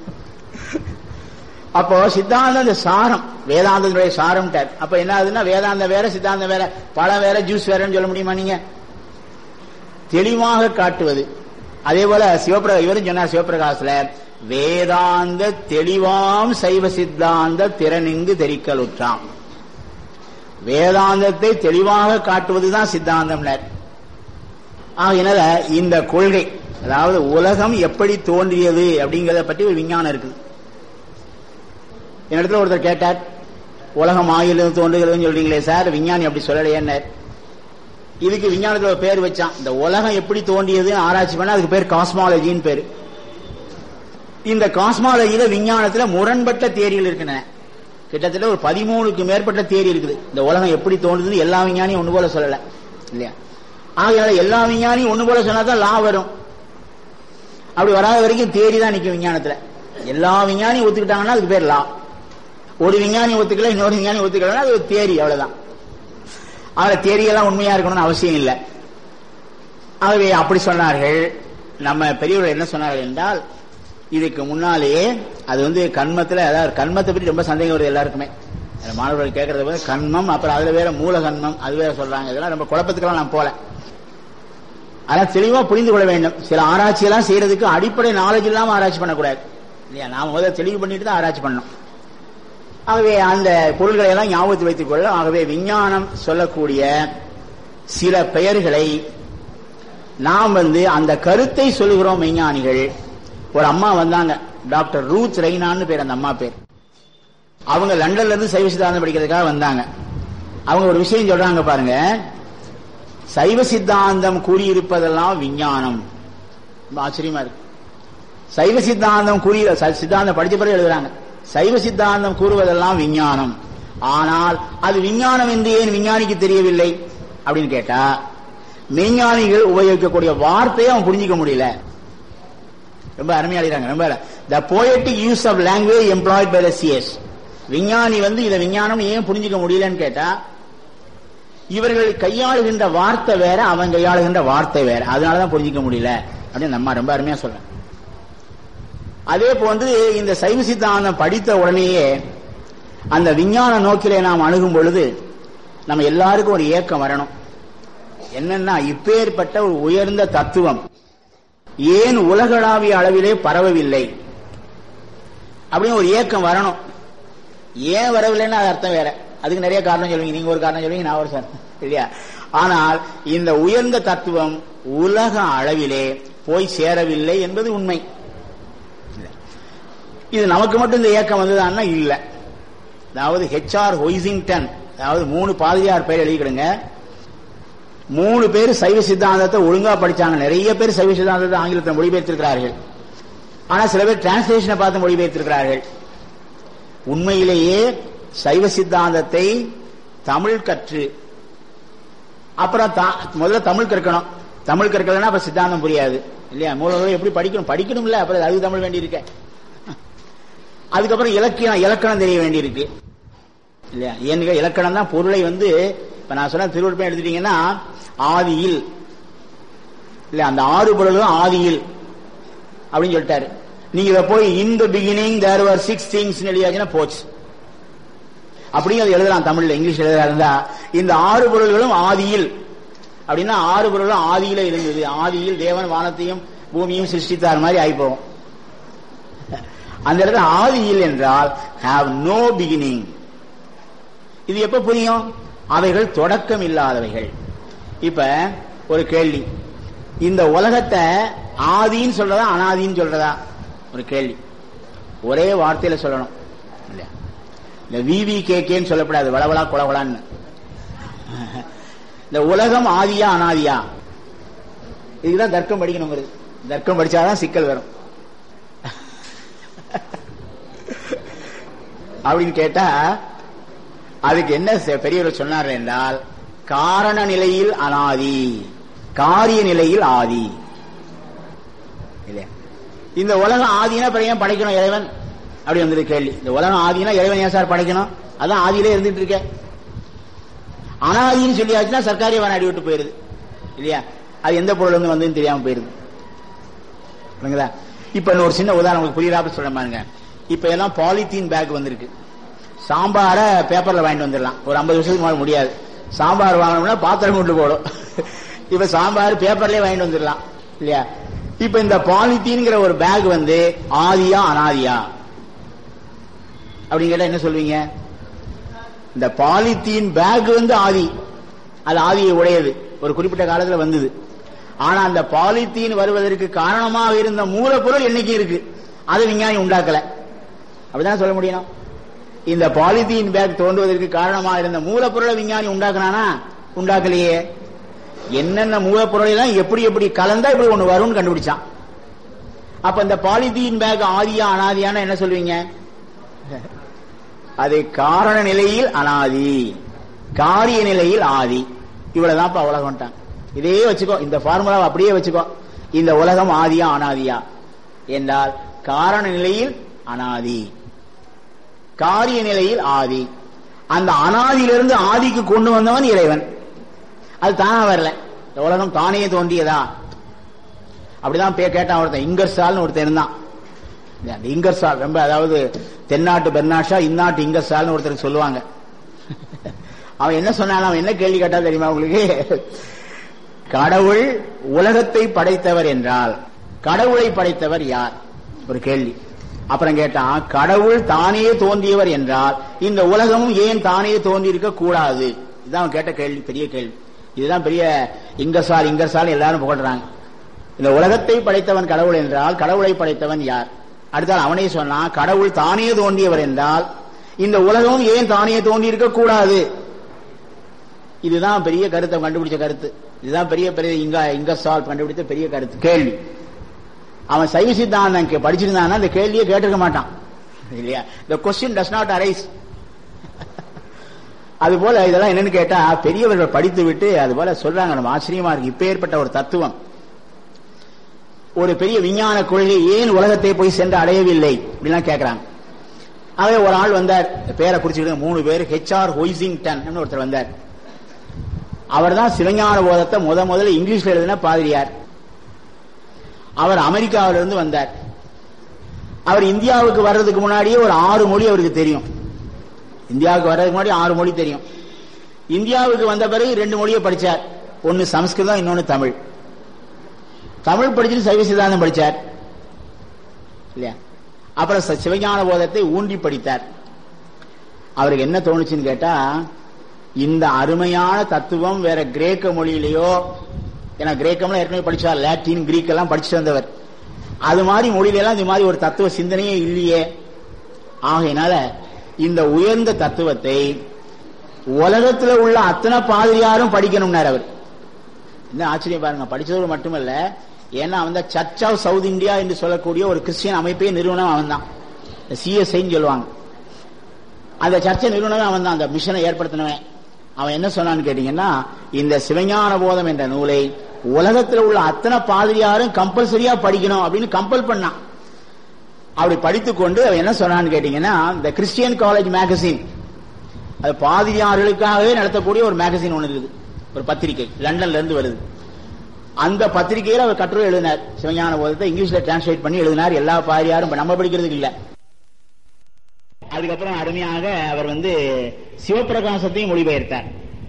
அப்போ சித்தாந்தம் இந்த சாரம், வேதாந்தத்துடைய சாரம். அப்ப என்ன ஆகுதுன்னா வேதாந்தம் வேற சித்தாந்தம் வேற, பழம் வேற ஜூஸ் வேறன்னு சொல்ல முடியுமா நீங்க? தெளிவாக காட்டுவது. அதே போல இவரும் சொன்னார் சிவபிரகாசல, வேதாந்த தெளிவாம் சைவ சித்தாந்த திறனிங்கு தெரிக்கலுற்றாம். வேதாந்தத்தை தெளிவாக காட்டுவதுதான் சித்தாந்தம். ஆகையினால இந்த கொள்கை, அதாவது உலகம் எப்படி தோன்றியது அப்படிங்கறத பற்றி ஒரு விஞ்ஞானம் இருக்குது. என்னிடத்துல ஒருத்தர் கேட்டார், உலகம் ஆயிலிருந்து தோன்றுகிறதுன்னு சொல்றீங்களே சார், விஞ்ஞானி அப்படி சொல்லலையே. இதுக்கு விஞ்ஞானத்துல ஒரு பேர் வச்சான். இந்த உலகம் எப்படி தோன்றியதுன்னு ஆராய்ச்சி பண்ண அதுக்கு பேர் காஸ்மாலஜின்னு பேரு. இந்த காஸ்மாலஜியில விஞ்ஞானத்துல முரண்பட்ட தியரிகள் இருக்கின்றன. கிட்டத்தட்ட ஒரு 13க்கு மேற்பட்ட தியரி இருக்குது. இந்த உலகம் எப்படி தோன்றுதுன்னு எல்லா விஞ்ஞானியும் ஒண்ணு போல சொல்லல இல்லையா? ஆகையால எல்லா விஞ்ஞானியும் ஒண்ணு போல சொன்னாதான் லா வரும். அப்படி வராத வரைக்கும் தியரி தான் நிற்கும் விஞ்ஞானத்துல. எல்லா விஞ்ஞானியும் ஒத்துக்கிட்டாங்கன்னா அதுக்கு பேர் லா. ஒரு விஞ்ஞானி ஒத்துக்கல, இன்னொரு விஞ்ஞானி ஒத்துக்கலன்னா அது ஒரு தியரி, அவ்வளவுதான். அவரை தியரியெல்லாம் உண்மையா இருக்கணும்னு அவசியம் இல்லை. ஆகவே அப்படி சொன்னார்கள். நம்ம பெரியவர்கள் என்ன சொன்னார்கள் என்றால், இதுக்கு முன்னாலேயே அது கண்மத்துல, அதாவது கண்மத்தை பற்றி ரொம்ப சந்தேகம் வருது எல்லாருக்குமே. மாணவர்கள் கேட்கறத போது கண்மம், அப்புறம் அதுல வேற மூல கண்மம், அது வேற சொல்றாங்க. இதெல்லாம் ரொம்ப குழப்பத்துக்கெல்லாம் நான் போல. அதான் தெளிவா புரிந்து கொள்ள வேண்டும். சில ஆராய்ச்சி எல்லாம் செய்யறதுக்கு அடிப்படை நாலேஜ் இல்லாம ஆராய்ச்சி பண்ணக்கூடாது இல்லையா? நாம முதல்ல தெளிவு பண்ணிட்டு தான் ஆராய்ச்சி பண்ணணும். ஆகவே அந்த பொருள்களை எல்லாம் ஞாபகத்தில் வைத்துக் கொள்ள. ஆகவே விஞ்ஞானம் சொல்லக்கூடிய சில பெயர்களை நாம் அந்த கருத்தை சொல்லுகிறோம் விஞ்ஞானிகள். ஒரு அம்மா வந்தாங்க, டாக்டர் ரூத் ரெய்னான்னு பேர், அந்த அம்மா பேர். அவங்க லண்டன்ல இருந்து சைவ சித்தாந்தம் படிக்கிறதுக்காக வந்தாங்க. அவங்க ஒரு விஷயம் சொல்றாங்க பாருங்க, சைவ சித்தாந்தம் கூறியிருப்பதெல்லாம் விஞ்ஞானம். ஆச்சரியமா இருக்கு. சைவ சித்தாந்தம் சித்தாந்தம் படிச்ச பிறகு எழுதுறாங்க, சைவ சித்தாந்தம் கூறுவதெல்லாம் விஞ்ஞானம். ஆனால் அது விஞ்ஞானம் என்று ஏன் விஞ்ஞானிக்கு தெரியவில்லை அப்படின்னு கேட்டா, விஞ்ஞானிகள் உபயோகிக்கக்கூடிய வார்த்தையை அவன் புரிஞ்சிக்க முடியல. ரொம்ப அருமையா எழுதுறாங்க. ரொம்ப the poetic use of language employed by the seers. விஞ்ஞானி இதை விஞ்ஞானம் ஏன் புரிஞ்சுக்க முடியலன்னு கேட்டா, இவர்கள் கையாளுகின்ற வார்த்தை வேற, அவன் கையாளுகின்ற வார்த்தை வேற, அதனாலதான் புரிஞ்சிக்க முடியல அப்படின்னு நம்ம ரொம்ப அருமையா சொல்ல. அதே போன்று இந்த சைவ சித்தாந்தம் படித்த உடனேயே அந்த விஞ்ஞான நோக்கிலே நாம் அணுகும் பொழுது நம்ம எல்லாருக்கும் ஒரு ஏக்கம் வரணும். என்னன்னா, இப்பேற்பட்ட ஒரு உயர்ந்த தத்துவம் ஏன் உலகளாவிய அளவிலே பரவவில்லை அப்படின்னு ஒரு ஏக்கம் வரணும். ஏன் வரவில்லைன்னு அது அர்த்தம் வேற, அதுக்கு நிறைய காரணம் சொல்லுவீங்க, நீங்க ஒரு காரணம் சொல்லுவீங்க, நான் ஒரு சார் இல்லையா. ஆனால் இந்த உயர்ந்த தத்துவம் உலக அளவிலே போய் சேரவில்லை என்பது உண்மை. இது நமக்கு மட்டும் இந்த ஏக்கம் வந்ததுன்னா இல்ல. அதாவது H.R. ஹொய்சிங்டன், அதாவது 3 பாதிரியார் பேர் எழுதிக்கிடுங்க. 3 பேர் சைவ சித்தாந்தத்தை ஒழுங்கா படிச்சாங்க. நிறைய பேர் சைவ சித்தாந்தத்தை ஆங்கிலத்தில் மொழிபெயர்த்திருக்கிறார்கள். ஆனா சில பேர் டிரான்ஸ்லேஷனை பார்த்து மொழிபெயர்த்திருக்கிறார்கள். உண்மையிலேயே சைவ சித்தாந்தத்தை தமிழ் கற்று அப்புறம் முதல்ல தமிழ் கற்கணும். தமிழ் கற்கலன்னா அப்ப சித்தாந்தம் புரியாது இல்லையா. மூலங்களை எப்படி படிக்கணும் இல்ல, அப்புறம் அதுக்கு தமிழ் வேண்டி இருக்க. அதுக்கப்புறம் இலக்கணம் தெரிய வேண்டி இருக்கு இல்லையா. ஏன்னு இலக்கணம் தான் பொருளை இப்ப நான் சொன்ன திருவள்ளுவர் எடுத்துட்டீங்கன்னா ஆதியில் இல்ல, அந்த 6 பொருளும் ஆதியில் அப்படின்னு சொல்லிட்டாரு. நீங்க இதை போய் in the beginning there were 6 things எழுதியாச்சுன்னா போச்சு. அப்படியும் அது எழுதலாம் தமிழ்ல, இங்கிலீஷ் எழுதா இருந்தா இந்த 6 பொருள்களும் ஆதியில் அப்படின்னா 6 பொருளும் ஆதியில இருந்தது. ஆதியில் தேவன் வானத்தையும் பூமியும் சிருஷ்டித்தார் மாதிரி ஆகி போகும். அந்த இடத்துல ஆதியில் என்றால் have no beginning. இது எப்ப புரியும்? அவைகள் தொடக்கம் இல்லாதவைகள். இப்ப ஒரு கேள்வி, இந்த உலகத்தை ஆதின்னு சொல்றதா அனாதின்னு சொல்றதா ஒரு கேள்வி. ஒரே வார்த்தையில சொல்லணும் இல்லையா. இந்த VVKKன்னு சொல்லப்படாது, வளவளா குளவளான்னு. இந்த உலகம் ஆதியா அனாதியா, இதுதான் தர்க்கம் படிக்கணுங்கிறது. தர்க்கம் படிச்சாதான் சிக்கல் வரும். அப்படின்னு கேட்டா அதுக்கு என்ன பெரியவர் சொன்னார் என்றால், காரண நிலையில் அனாதி, காரிய நிலையில் ஆதி. இந்த உலகம் ஆதினா ஏன் படைக்கணும் இறைவன் அப்படி வந்தது கேள்வி. இந்த உலகம் ஆதினா இறைவன் ஏன் சார் படைக்கணும்? அதான் ஆதியிலே இருந்துட்டு இருக்க. அனாதின்னு சொல்லியாச்சுன்னா சர்க்காரிய அடி விட்டு போயிருது இல்லையா. அது எந்த பொருள் வந்து தெரியாம போயிருது. இப்ப ஒரு சின்ன உதாரணம் உங்களுக்கு புரியாம சொல்ல பாருங்க. இப்ப எல்லாம் பாலித்தீன் பேக் வந்திருக்கு. சாம்பார பேப்பர்ல வாங்கிட்டு வந்துடலாம். ஒரு 50 வருஷத்துக்கு மேல முடியாது. சாம்பார் வாங்கணும்னா பாத்திரம் கொண்டு போடும். இப்ப சாம்பார் பேப்பர்லயே வாங்கிட்டு வந்துடலாம் இல்லையா. இப்ப இந்த பாலித்தீன்ங்கிற ஒரு பேக் ஆதியா அனாதியா அப்படின்னு கேட்டா என்ன சொல்வீங்க? இந்த பாலித்தீன் பேக் ஆதி, அது ஆதியை உடையது, ஒரு குறிப்பிட்ட காலத்துல வந்தது. ஆனா அந்த பாலித்தீன் வருவதற்கு காரணமாக இருந்த மூலப்பொருள் என்னைக்கு இருக்கு, அது விஞ்ஞானி உண்டாக்கல. அப்படிதான் சொல்ல முடியும். இந்த பாலித்தீன் பேக் தோன்றுவதற்கு காரணமாக இருந்த மூலப்பொருளை விஞ்ஞானி உண்டாக்குனானா? உண்டாக்கலையே. என்னென்ன மூலப்பொருளை எல்லாம் எப்படி எப்படி கலந்தா இப்படி ஒண்ணு வரும்னு கண்டுபிடிச்சான். அப்ப இந்த பாலித்தீன் பேக் ஆதியா அனாதியான என்ன சொல்வீங்க? அது காரண நிலையில் அனாதி, காரிய நிலையில் ஆதி. இவ்வளவுதான் உலகம். இதே வச்சுக்கோ, இந்த பார்முலாவை அப்படியே வச்சுக்கோ. இந்த உலகம் ஆதியா அனாதியா என்றால் காரண நிலையில் அனாதி, காரிய நிலையில் ஆதி. அந்த அனாதியிலிருந்து ஆதிக்கு கொண்டு வந்தவன் இறைவன். அது தானா வரல, இந்த உலகம் தானே தோன்றியதா? அப்படிதான் கேட்டான் ஒருத்தன், இங்கர்சால்னு ஒருத்தன் இருந்தான். இங்கர்சால் ரொம்ப, அதாவது தென்னாட்டு பெர்னாஷா, இந்நாட்டு இங்கர்சால்னு ஒருத்தருக்கு சொல்லுவாங்க. அவன் என்ன சொன்னான், அவன் என்ன கேள்வி கேட்டா தெரியுமா உங்களுக்கு? கடவுள் உலகத்தை படைத்தவர் என்றால் கடவுளை படைத்தவர் யார்? ஒரு கேள்வி. அப்புறம் கேட்டான், கடவுள் தானே தோன்றியவர் என்றால் இந்த உலகமும் ஏன் தானே தோன்றி இருக்க கூடாது? இதுதான் அவன் கேட்ட கேள்வி, பெரிய கேள்வி. இதுதான் பெரிய இங்கர்சால் எல்லாரும் புகழ்றாங்க. இந்த உலகத்தை படைத்தவன் கடவுள் என்றால் கடவுளை படைத்தவன் யார்? அடுத்தால் அவனே சொன்னான், கடவுள் தானே தோன்றியவர் என்றால் இந்த உலகமும் ஏன் தானே தோன்றி இருக்க கூடாது? இதுதான் பெரிய கருத்தை கண்டுபிடிச்ச கருத்து. இதுதான் பெரிய பெரிய இங்கர்சால் கண்டுபிடித்த பெரிய கருத்து, கேள்வி. அவன் சைவ சித்தாந்தம் படிச்சிருந்தான்னா அந்த கேள்வியை கேட்டிருக்க மாட்டான் இல்லையா. the question does not arise. அது போல இதெல்லாம் என்னன்னு கேட்டா பெரியவர்கள் படித்து விட்டு அது போல சொல்றாங்க. நம்ம ஆச்சரியமா இருக்கு. இப்ப ஏற்பட்ட ஒரு தத்துவம், ஒரு பெரிய விஞ்ஞான கொள்கை ஏன் உலகத்தை போய் சென்று அடையவில்லை அப்படிலாம் கேட்கிறாங்க. ஆகவே ஒரு ஆள் வந்தார், பேரை குறிச்சுக்கிட்டு 3 பேர், HR ஹொய்சிங்டன் ஒருத்தர் வந்தார். அவர் தான் சிவஞான போதத்தை முதல்ல இங்கிலீஷ்ல எழுதின பாதிரியார். அவர் அமெரிக்காவிலிருந்து வந்தார். அவர் இந்தியாவுக்கு வர்றதுக்கு முன்னாடியே ஒரு 6 மொழி அவருக்கு தெரியும். இந்தியாவுக்கு வர்றதுக்கு முன்னாடி 6 மொழி தெரியும். இந்தியாவுக்கு வந்த பிறகு 2 மொழியை படிச்சார். ஒன்னு சமஸ்கிருதம், இன்னொன்னு தமிழ். தமிழ் படிச்சுட்டு சைவ சித்தாந்தம் படிச்சார் இல்லையா. அப்புறம் சிவஞான போதத்தை ஊன்றி படித்தார். அவருக்கு என்ன தோணுச்சுன்னு கேட்டா, இந்த அருமையான தத்துவம் வேற கிரேக்க மொழியிலேயோ, ஏன்னா கிரேக்கம்லாம் ஏற்கனவே படிச்சார், லாட்டின் கிரீக் எல்லாம் படிச்சுட்டு வந்தவர், அது மாதிரி மொழியிலாம் இந்த மாதிரி ஒரு தத்துவ சிந்தனையே இல்லையே. ஆகையினால இந்த உயர்ந்த தத்துவத்தை உலகத்தில் உள்ள அத்தனை பாதிரியாரும் படிக்கணும்னார் அவர். என்ன ஆச்சரியம் பாருங்க, படிச்சதோடு மட்டுமல்ல, ஏன்னா அவன் சர்ச் ஆஃப் சவுத் இந்தியா என்று சொல்லக்கூடிய ஒரு கிறிஸ்டியன் அமைப்பே நிறுவனம் அவன் தான், CSIன்னு சொல்லுவாங்க. அந்த சர்ச்சை நிறுவனம் அவன் தான், அந்த மிஷனை ஏற்படுத்தினவன். அவன் என்ன சொன்னான்னு கேட்டீங்கன்னா, இந்த சிவஞான போதம் என்ற நூலை உலகத்தில் உள்ள அத்தனை பாதிரியாரும் கம்பல்சரியா படிக்கணும் அப்படின்னு கம்பல் பண்ணான். அப்படி படித்துக் கொண்டு அவன் என்ன சொன்னான்னு கேட்டீங்கன்னா, இந்த கிறிஸ்டியன் காலேஜ் மேகசின், அது பாதிரியார்களுக்காகவே நடத்தக்கூடிய ஒரு மேகசின் ஒன்று இருக்குது, ஒரு பத்திரிகை, லண்டன்ல இருந்து வருது. அந்த பத்திரிகையில் அவர் கட்டுரை எழுதினார். சிவஞான போதத்தை இங்கிலீஷ்ல டிரான்ஸ்லேட் பண்ணி எழுதினார். எல்லா பாதிரியாரும் நம்ம படிக்கிறதுக்கு இல்ல. அதுக்கப்புறம் அருமையாக அவர் சிவப்பிரகாசத்தையும் மொழிபெயர்த்தார்.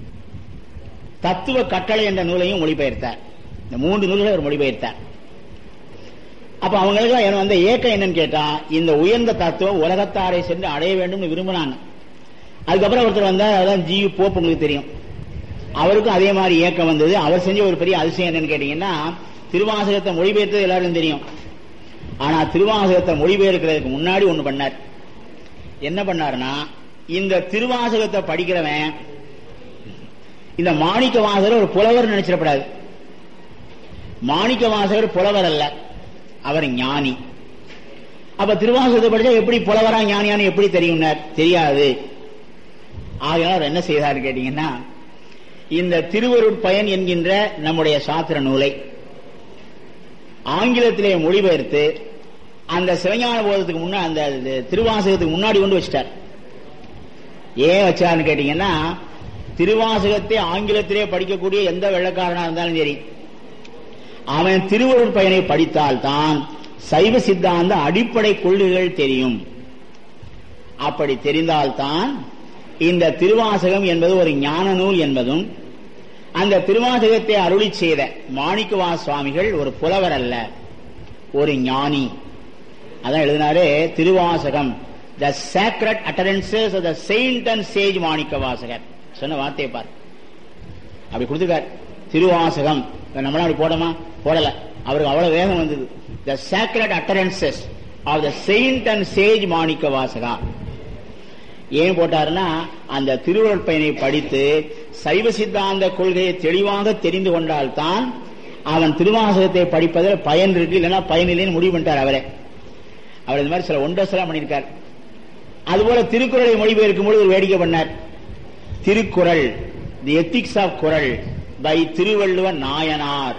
தத்துவ கட்டளை என்ற நூலையும் மொழிபெயர்த்தார். இந்த 3 நூல்களை அவர் மொழிபெயர்த்தார். அப்ப அவங்களுக்கு ஏக்கம் என்னன்னு கேட்டா, இந்த உயர்ந்த தத்துவம் உலகத்தாரை சென்று அடைய வேண்டும் விரும்பினாங்க. அதுக்கப்புறம் ஒருத்தர் வந்தார், அதான் ஜி போப், உங்களுக்கு தெரியும். அவருக்கும் அதே மாதிரி ஏக்கம் வந்தது. அவர் செஞ்ச ஒரு பெரிய அதிசயம் என்னன்னு கேட்டீங்கன்னா, திருவாசகத்தை மொழிபெயர்த்தது எல்லாரும் தெரியும். ஆனா திருவாசகத்தை மொழிபெயர்க்கிறதுக்கு முன்னாடி ஒண்ணு பண்ணார். என்ன பண்ணாருன்னா, இந்த திருவாசகத்தை படிக்கிறவன் இந்த மாணிக்க வாசகர் ஒரு புலவர் நினைச்சிடப்படாது. மாணிக்க வாசகர் புலவர் அல்ல, அவர் ஞானி. அப்ப திருவாசகத்தை படிச்சா எப்படி புலவரா ஞானியான்னு எப்படி தெரியும்? தெரியாது. ஆகையால் என்ன செய்தார் கேட்டீங்கன்னா, இந்த திருவருட்பயன் என்கின்ற நம்முடைய சாத்திர நூலை ஆங்கிலத்திலே மொழிபெயர்த்து அந்த சிவஞான போதத்துக்கு முன்னாடி, அந்த திருவாசகத்துக்கு முன்னாடி கொண்டு வச்சிட்டார். ஏன் வச்சார்னு கேட்டீங்கன்னா, திருவாசகத்தை ஆங்கிலத்திலே படிக்கக்கூடிய எந்த வெள்ளக்காரனா இருந்தாலும் சரி, அவன் திருவருட்பயனை படித்தால் தான் சைவ சித்தாந்த அடிப்படை கொள்கைகள் தெரியும். அப்படி தெரிந்தால்தான் இந்த திருவாசகம் என்பது ஒரு ஞான நூல் என்பதும், அந்த திருவாசகத்தை அருளி செய்த மாணிக்கவாச சுவாமிகள் ஒரு புலவர் அல்ல, ஒரு ஞானி. அதான் எழுதினாரு Thiruvasagam, the sacred utterances of the saint and sage Manikkavasagar. சொன்ன வார்த்தையை பார், அப்படி கொடுத்துருக்கார். திருவாசகம் நம்மளாம் அப்படி போடமா? போடல. அவருக்கு அவ்வளவு வேகம் வந்தது. The sacred utterances of the saint and sage Manikkavasaga. ஏன் போட்டாருன்னா, அந்த திருவருட்பயனை படித்து சைவ சித்தாந்த கொள்கையை தெளிவாக தெரிந்து கொண்டால்தான் அவன் திருவாசகத்தை படிப்பதில் பயன் இருக்கு, இல்லைன்னா பயன் இல்லைன்னு முடிவு பண்ணிட்டார் அவரே. அவர் இந்த மாதிரி சில ஒன்றர்ஸ் எல்லாம் பண்ணியிருக்கார். அதுபோல திருக்குறளை மொழிபெயர்க்கும் போது ஒரு வேடிக்கை பண்ணார். Thirukkural, the ethics of Kural by Thiruvalluvar Nayanar.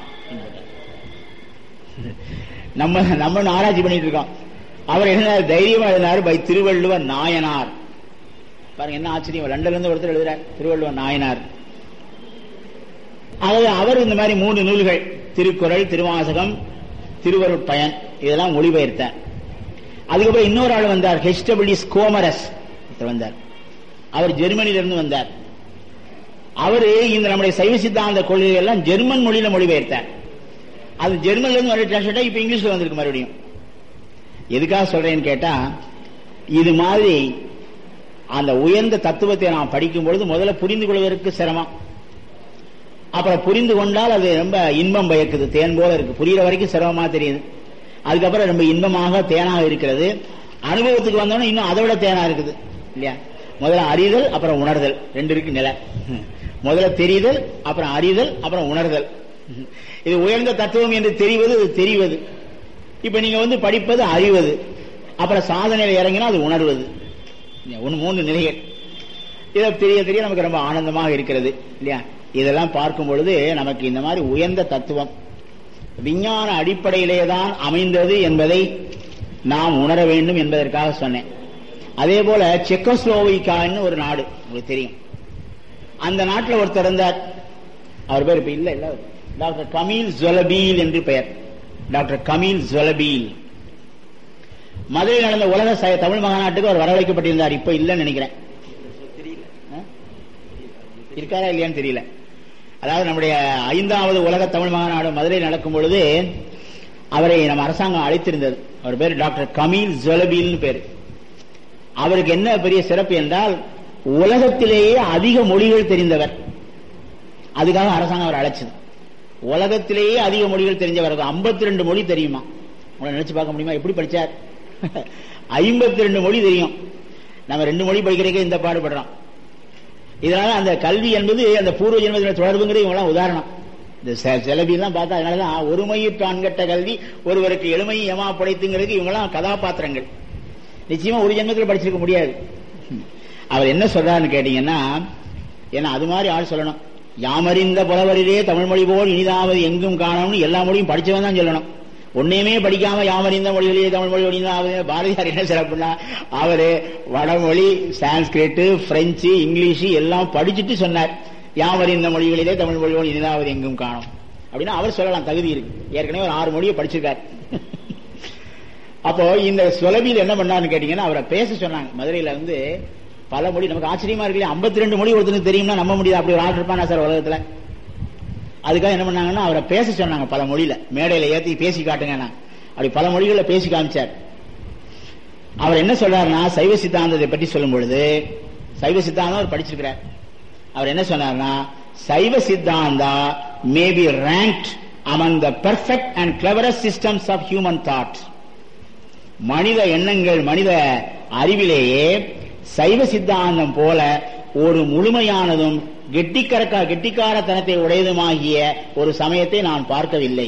நம்ம ஆராய்ச்சி பண்ணிட்டு இருக்கோம். அவர் என்ன தைரியமா எழுதினார், பை திருவள்ளுவர் நாயனார். பாருங்க என்ன ஆச்சரியம், லண்டன்ல இருந்து ஒருத்தர் எழுதுறார் திருவள்ளுவர் நாயனார். அதாவது அவர் இந்த மாதிரி 3 நூல்கள், திருக்குறள், திருவாசகம், திருவருட்பயன், இதெல்லாம் மொழிபெயர்த்தார். அதுக்கப்புறம் இன்னொரு ஆள் வந்தார், HW ஸ்கோமரஸ் வந்தார். அவர் ஜெர்மனியிலிருந்து வந்தார். அவரு இந்த நம்முடைய சைவ சித்தாந்த கொள்கைகள் எல்லாம் ஜெர்மன் மொழியில மொழிபெயர்த்தார். அது ஜெர்மன்ல இருந்து வர டிரான்ஸ்லேட் இப்ப இங்கிலீஷ்ல வந்திருக்கு மறுபடியும். எதுக்காக சொல்றேன்னு கேட்டா, இது மாதிரி அந்த உயர்ந்த தத்துவத்தை நாம் படிக்கும் பொழுது முதல்ல புரிந்து கொள்வதற்கு சிரமம். அப்புறம் புரிந்து கொண்டால் அது ரொம்ப இன்பம் பயக்குது, தேன் போல இருக்கு. புரியுற வரைக்கும் சிரமமா தெரியுது, அதுக்கப்புறம் ரொம்ப இன்பமாக தேனாக இருக்கிறது. அனுபவத்துக்கு வந்தோன்னா இன்னும் அதை விட தேனா இருக்குது இல்லையா. முதல்ல அறிதல், அப்புறம் உணர்தல், 2 இருக்கு நிலை. முதல்ல தெரிதல், அப்புறம் அறிதல், அப்புறம் உணர்தல். இது உயர்ந்த தத்துவம் என்று தெரிவது, இது தெரிவது. இப்ப நீங்க படிப்பது அறிவது, அப்புறம் சாதனையில் இறங்கினா அது உணர்வது. 3 நிலைகள். இதை தெரிய தெரிய நமக்கு ரொம்ப ஆனந்தமாக இருக்கிறது இல்லையா. இதெல்லாம் பார்க்கும் பொழுது நமக்கு இந்த மாதிரி உயர்ந்த தத்துவம் விஞ்ஞான அடிப்படையிலேதான் அமைந்தது என்பதை நாம் உணர வேண்டும் என்பதற்காக சொன்னேன். அதே போல செக்கோஸ்லோவைக்கான்னு ஒரு நாடு உங்களுக்கு தெரியும். அந்த நாட்டில் ஒருத்தர் இருந்தார். அவர் பேர் இப்ப இல்ல டாக்டர் கமீல் ஜொலபீல் என்று பெயர். Doctor Kamil Zvelebil. மதுரையில் நடந்த உலக தமிழ் மகாநாட்டுக்கு அவர் வரவழைக்கப்பட்டிருந்தார். இப்ப இல்லன்னு நினைக்கிறேன். இருக்காரா இல்லையான்னு தெரியல. அதாவது நம்முடைய 5வது உலக தமிழ் மகாநாடு மதுரையில் நடக்கும் பொழுது அவரை நம்ம அரசாங்கம் அழைத்திருந்தது. அவர் பேர் டாக்டர் கமீல் ஜொலபீல் பேரு. அவருக்கு என்ன பெரிய சிறப்பு என்றால் உலகத்திலேயே அதிக மொழிகள் தெரிந்தவர். அதுக்காக அரசாங்கம் அவர் அழைச்சது. உலகத்திலேயே அதிக மொழிகள் தெரிஞ்சவர். 52 மொழி தெரியுமா? உங்களை நினைச்சு பார்க்க முடியுமா? எப்படி படிச்சார்? 52 மொழி தெரியும். நம்ம 2 மொழி படிக்கிறதுக்கே இந்த பாடுபடுறோம். இதனால அந்த கல்வி என்பது அந்த பூர்வ ஜென்மத்தின தொடர்புங்கிறது இவங்களாம் உதாரணம். இந்த செலபிலாம் பார்த்தா அதனாலதான் ஒருமையிட்டு அன்கட்ட கல்வி ஒருவருக்கு எளிமையை ஏமா படைத்துங்கிறதுக்கு இவங்கெல்லாம் கதாபாத்திரங்கள். நிச்சயமா ஒரு ஜென்மத்தில் படிச்சிருக்க முடியாது. அவர் என்ன சொல்றாருன்னு கேட்டீங்கன்னா, ஏன்னா அது மாதிரி ஆள் சொல்லணும். யாமறிந்த புலவரிலே தமிழ் மொழி போல் இனிதாவது எங்கும் காணணும்னு எல்லா மொழியும் படிச்சவன் தான் சொல்லணும். ஒன்னையுமே படிக்காம யாமறிந்த மொழிகளிலே தமிழ் மொழி இனிதாவது. பாரதியார் என்ன சிறப்புன்னா, அவரு வடமொழி, சான்ஸ்கிரிட், பிரெஞ்சு, இங்கிலீஷ் எல்லாம் படிச்சுட்டு சொன்னார். யாமறிந்த மொழிகளிலே தமிழ் மொழி போல் இனிதாவது எங்கும் காணும் அப்படின்னா அவர் சொல்லலாம், தகுதி இருக்கு. ஏற்கனவே ஒரு 6 மொழியை படிச்சிருக்காரு. அப்போ இந்த சுலபியில் என்ன பண்ணாருன்னு கேட்டீங்கன்னா, அவரை பேச சொன்னாங்க. மதுரையில வந்து பல மொழி நமக்கு ஆச்சரியமா இருக்கு. 52 மொழி ஒருத்தருக்கு தெரியும்னா நம்ப முடியாது. அப்படி ஒரு ஆள் இருப்பானா சார் உலகத்துல? அதுக்காக என்ன பண்ணாங்கன்னா, அவரை பேச சொன்னாங்க பல மொழியில. மேடையில ஏத்தி பேசி காட்டுங்க. அப்படி பல மொழிகளை பேசி காமிச்சார். அவர் என்ன சொல்றாருன்னா, சைவ சித்தாந்தத்தை பற்றி சொல்லும் பொழுது, சைவ சித்தாந்தம் அவர் படிச்சிருக்கிறார். அவர் என்ன சொன்னார்னா, Saiva Siddhanta may be ranked among the perfect and cleverest systems of human thought. மனித எண்ணங்கள், மனித அறிவிலேயே சைவ சித்தாந்தம் போல ஒரு முழுமையானதும் கெட்டிக்காரத்தனத்தை உடையதுமாகிய ஒரு சமயத்தை நான் பார்க்கவில்லை.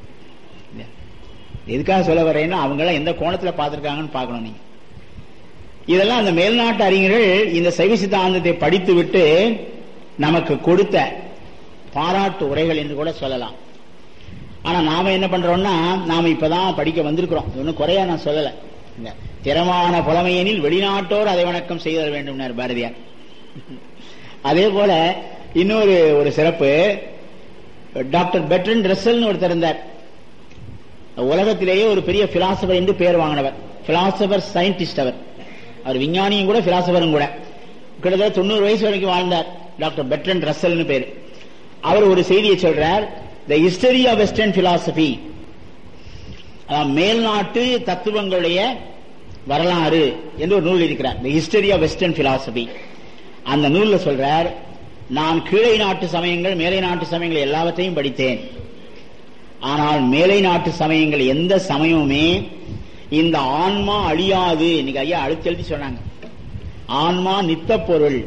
எதுக்காக சொல்ல வரேன்னா, அவங்க எல்லாம் எந்த கோணத்துல பார்த்திருக்காங்கன்னு பார்க்கணும் நீங்க. இதெல்லாம் அந்த மேல்நாட்டு அறிஞர்கள் இந்த சைவ சித்தாந்தத்தை படித்து விட்டு நமக்கு கொடுத்த பாராட்டு உரைகள் என்று கூட சொல்லலாம். ஆனா நாம என்ன பண்றோம்னா, நாம இப்பதான் படிக்க வந்திருக்கிறோம். ஒன்னும் குறையா நான் சொல்லல. திறமான புலமையெனில் வெளிநாட்டோர் அதை வணக்கம் செய்தல் வேண்டும் பாரதியார். அதே போல இன்னொரு ஒரு சிறப்பு, டாக்டர் பெர்ட்ரண்ட் ரசல் ஒருத்தர் இருந்தார். உலகத்திலேயே ஒரு பெரிய பிலாசபர் என்று பெயர் வாங்கினவர். Philosopher scientist. அவர் விஞ்ஞானியும் கூட பிலாசபரும் கூட. கிட்டத்தட்ட 90 வயசு வரைக்கும் வாழ்ந்தார். டாக்டர் பெர்ட்ரண்ட் ரசல் பேரு. அவர் ஒரு செய்தியை சொல்றார், the history of western philosophy, மேல்நாட்டு தத்துவங்களுடைய வரலாறு என்று ஒரு நூல் இருக்கிறார். The history of western philosophy. அந்த நூல்ல சொல்றார், நான் கீழை நாட்டு சமயங்கள், மேலை நாட்டு சமயங்கள் எல்லாவற்றையும் படித்தேன். ஆனால் மேலை நாட்டு சமயங்கள் எந்த சமயமுமே இந்த ஆன்மா அழியாது, இன்னைக்கு ஐயா அழுத்தி எழுதி சொன்னாங்க, ஆன்மா நித்த பொருள்,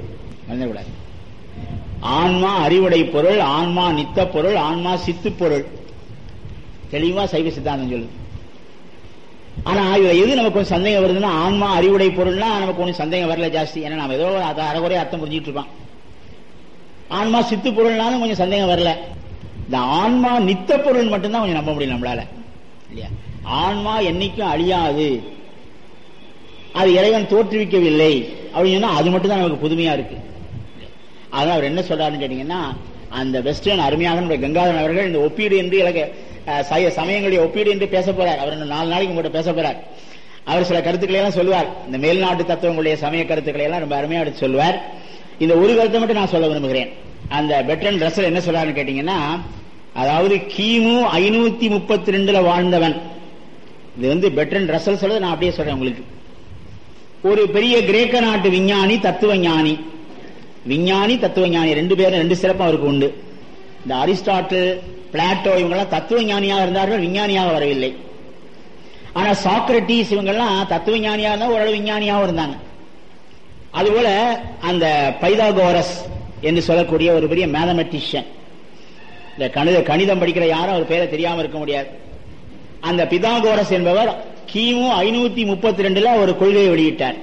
ஆன்மா அறிவுடை பொருள், ஆன்மா நித்த பொருள், ஆன்மா சித்து பொருள், தெளிவா சைவ சித்தாந்தம் சொல்லுது. ஆனா இதுல எது நமக்கு கொஞ்சம் சந்தேகம் வருதுன்னா, ஆன்மா அறிவுடை பொருள்னா நமக்கு கொஞ்சம் சந்தேகம் வரல ஜாஸ்தி. ஏன்னா நம்ம ஏதோ அரைகுறைய அர்த்தம் புரிஞ்சிட்டு இருப்பான். ஆன்மா சித்து பொருள்னாலும் கொஞ்சம் சந்தேகம் வரல. இந்த ஆன்மா நித்த பொருள் மட்டும்தான் கொஞ்சம் நம்ப முடியும் நம்மளால, இல்லையா? ஆன்மா என்னைக்கும் அழியாது, அது இறைவன் தோற்றுவிக்கவில்லை அப்படின்னு சொன்னா அது மட்டும் தான் நமக்கு புதுமையா இருக்கு. அதான் அவர் என்ன சொல்றாருன்னு கேட்டீங்கன்னா, அந்த வெஸ்டர்ன் அருமையாக கங்காதரன் அவர்கள் இந்த ஒப்பீடு என்று சமயங்களுடைய ஒப்பீடு என்று பேச போறார். அவர் 4 நாளைக்கு உங்கள்கிட்ட பேச போறார். அவர் சில கருத்துக்களை எல்லாம் சொல்லுவார். இந்த மேல்நாட்டு தத்துவங்களுடைய சமய கருத்துக்களை எல்லாம் ரொம்ப அருமையா எடுத்து சொல்லுவார். இந்த ஒரு கருத்தை மட்டும் நான் சொல்ல விரும்புகிறேன். அந்த பெர்ட்ரண்ட் ரசல் என்ன சொல்றாருன்னு கேட்டீங்கன்னா, அதாவது கிமு 532 வாழ்ந்தவன். இது பெர்ட்ரண்ட் ரசல் சொல்றது, நான் அப்படியே சொல்றேன் உங்களுக்கு. ஒரு பெரிய கிரேக்க நாட்டு விஞ்ஞானி, தத்துவ ஞானி. விஞ்ஞானி தத்துவ ஞானி 2 பேரும் 2 சிறப்பு அவருக்கு உண்டு. இந்த அரிஸ்டாட்டில், பிளாட்டோ இவங்கெல்லாம் தத்துவ ஞானியாக இருந்தார்கள், விஞ்ஞானியாக வரவில்லை. ஆனா சாக்ரட்டிஸ் இவங்கெல்லாம் தத்துவ ஞானியாக இருந்தா ஓரளவு விஞ்ஞானியாகவும் இருந்தாங்க. அதுபோல அந்த பைதாகோரஸ் என்று சொல்லக்கூடிய ஒரு பெரிய மேத்தமெட்டிஷியன், இந்த கணிதம் படிக்கிற யாரும் அவர் பேரை தெரியாம இருக்க முடியாது. அந்த பிதாகோரஸ் என்பவர் கிமு 532 ஒரு கொள்கையை வெளியிட்டார்.